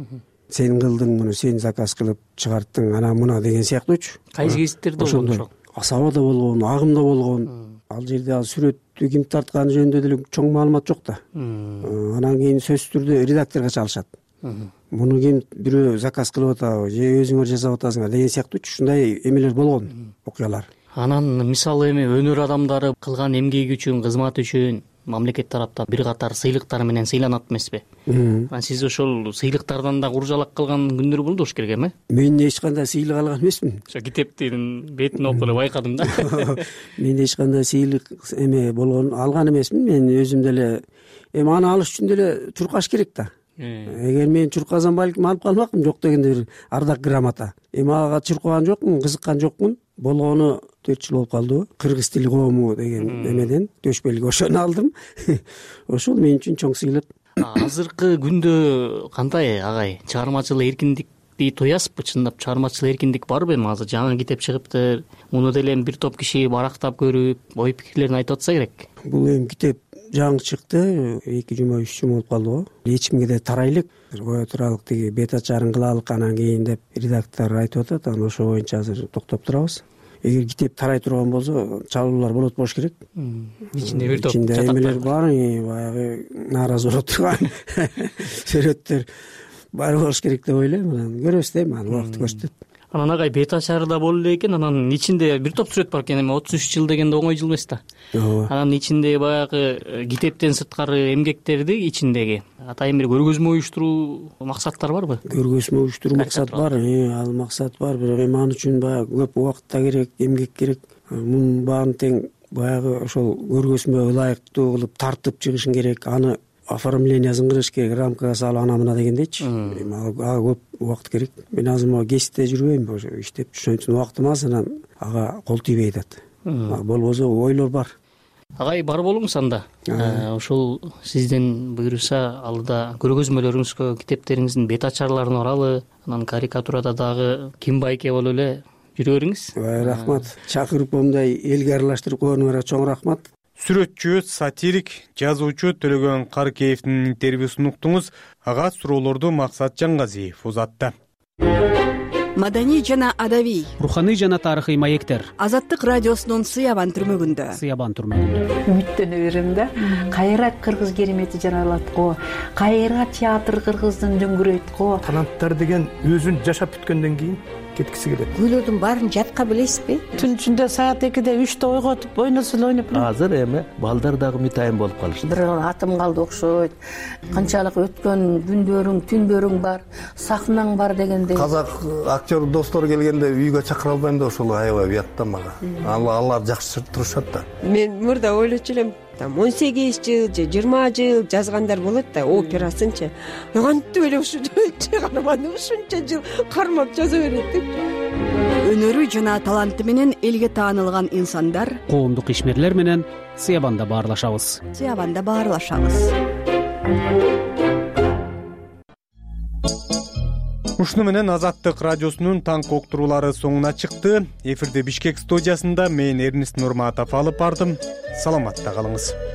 Speaker 5: Сен кылдың муну, сен заказ кылып чыгарттың, ана мына деген сыяктуучу.
Speaker 3: Кайсы кезиттерде болгон ошол?
Speaker 5: Асабада болгон, Агымда болгон. Ал жерде ал сүрөттү ким тартканы жөнүндө деле чоң маалымат жок да. Анан кийин сөзсүз түрдө редакторго чалышат. Муну ким бирөө заказ кылып атабы же өзүңөр жасап атасыңар деген сыяктуучу ушундай эмелер болгон, окуялар.
Speaker 3: Анан мисалы эми өнөр адамдары кылган эмгеги үчүн, кызматы үчүн мамлекет тараптан бир катар сыйлыктар менен сыйланат эмеспи? Анан сиз ошол сыйлыктардан да куржалак кылган күндөр болду болуш керек эми?
Speaker 5: Мен эч кандай сыйлык алган эмесмин.
Speaker 3: Ошо китептин бетин окуп эле байкадым да.
Speaker 5: Мен эч кандай сыйлык эме болгон алган эмесмин. Мен өзүм деле эми аны алыш үчүн деле чуркаш керек да. Эгер мен чуркасам балким алып калмакмын, жок дегенде бир ардак грамота. Эми ага чуркаган жокмун, кызыккан жокмун. Болгону 4 жыл болуп калдыбы? Кыргыз тили коому деген эмеден төшпөлгө ошону алдым. Ошол мен үчүн чоң сыйлык.
Speaker 3: Азыркы күндө кандай агай? Чыгармачыл эркиндикти тоясызбы? Чындап чыгармачыл эркиндик барбы эми? Азыр жаңы китеп чыгыптыр. Муну деле бир топ киши барактап көрүп, ой пикирлерин айтып атса керек.
Speaker 5: Бул эми китеп жаңы чыкты, 2 жума 3 жума болуп калдыбы? Эч кимге да тарайлык, кое туралык, тиги бет ачарын кылалык анан кийин деп редактор айтып атат. Анан ошо боюнча азыр токтоп турабыз. Эгер китеп тарай турган болсо, чалуулар болот болуш керек.
Speaker 3: Ичинде бир топ
Speaker 5: чатактар, ичинде эмелер бар, баягы нааразы болуп турган сүрөттөр бар болуш керек деп ойлойм. Анан көрөбүз да, эми убакыт көрсөтөт.
Speaker 3: Анан агай бет ачары да болду экен, анан ичинде бир топ сүрөт бар экен, эми 33 жыл дегенде оңой жыл эмес да. Анан ичинде баягы китептен сырткары эмгектерди ичиндеги атайын бир көргөзмө уюштуруу максаттар барбы?
Speaker 5: Көргөзмө уюштуруу максат бар, ал максат бар, бирок эми ал үчүн баягы көп убакыт да керек, эмгек керек. Мунун баарын тең баягы ошол көргөзмөгө ылайыктуу кылып тартып чыгышың керек, аны оформлениясын кылыш керек, рамкага салып ана мына дегендейчи. Эми ага көп убакыт керек. Мен азыр могу кесипте жүрбөйм, ошо иштеп ошон үчүн убактым аз, анан ага кол тийбей атат. Болбосо ойлор бар.
Speaker 3: Агай бар болуңуз анда. Ошол сизден буйруса алдыда көргөзмөлөрүңүзгө китептериңиздин бет ачарларын оралы, анан карикатурада дагы Ким Байке болуп эле жүрө бериңиз.
Speaker 5: Рахмат. Чакырып мондай элге аралаштырып койгонуңарга чоң рахмат.
Speaker 1: Сүрөтчү, сатирик, жазуучу Төлөгөн Каркеевдин интервьюсун уктуңуз. Ага суроолорду Максат Жаңгазиев узатты.
Speaker 4: Маданий жана адабий,
Speaker 8: руханий жана тарыхый маектер.
Speaker 4: Азаттык радиосунун Сыябан түрмөгүндө.
Speaker 9: Үмүттөнө берем да. Кайра кыргыз керемети жаралат го, кайра театр кыргыздын дөңгүрөйт го.
Speaker 23: Таланттар деген өзүн жашап бүткөндөн кийин кеткиси келет.
Speaker 9: Күйлөрдүн баарын жатка билесизби? Түн ичинде саат 2-де 3-те ойготуп, ойносо эле ойноп.
Speaker 24: Азыр эми балдар дагы мытайын болуп калышты.
Speaker 9: Бир атым калды окшойт. Канчалык өткөн күндөрүң, түндөрүң бар, сахнаң бар дегендей.
Speaker 23: Казак актер достор келгенде үйгө чакыра албайм да, ошол аябай уят да мага. Алар жакшы турушат да.
Speaker 25: Мен мурда ойлочу элем, 18 жыл же 20 жыл жазгандар болот да, операсынчы. Кантип эле ушу чыгарманы ушунча жыл кармап жаза берет деп.
Speaker 4: Өнөрү жана таланты менен элге таанылган инсандар
Speaker 8: коомдук ишмерлер менен Сыябанда баарлашабыз.
Speaker 1: Ушуну менен Азаттык радиосунун таңкы уктуруулары соңуна чыкты. Эфирде Бишкек студиясында мен Эрнест Нурматов алып бардым. Саламатта калыңыз.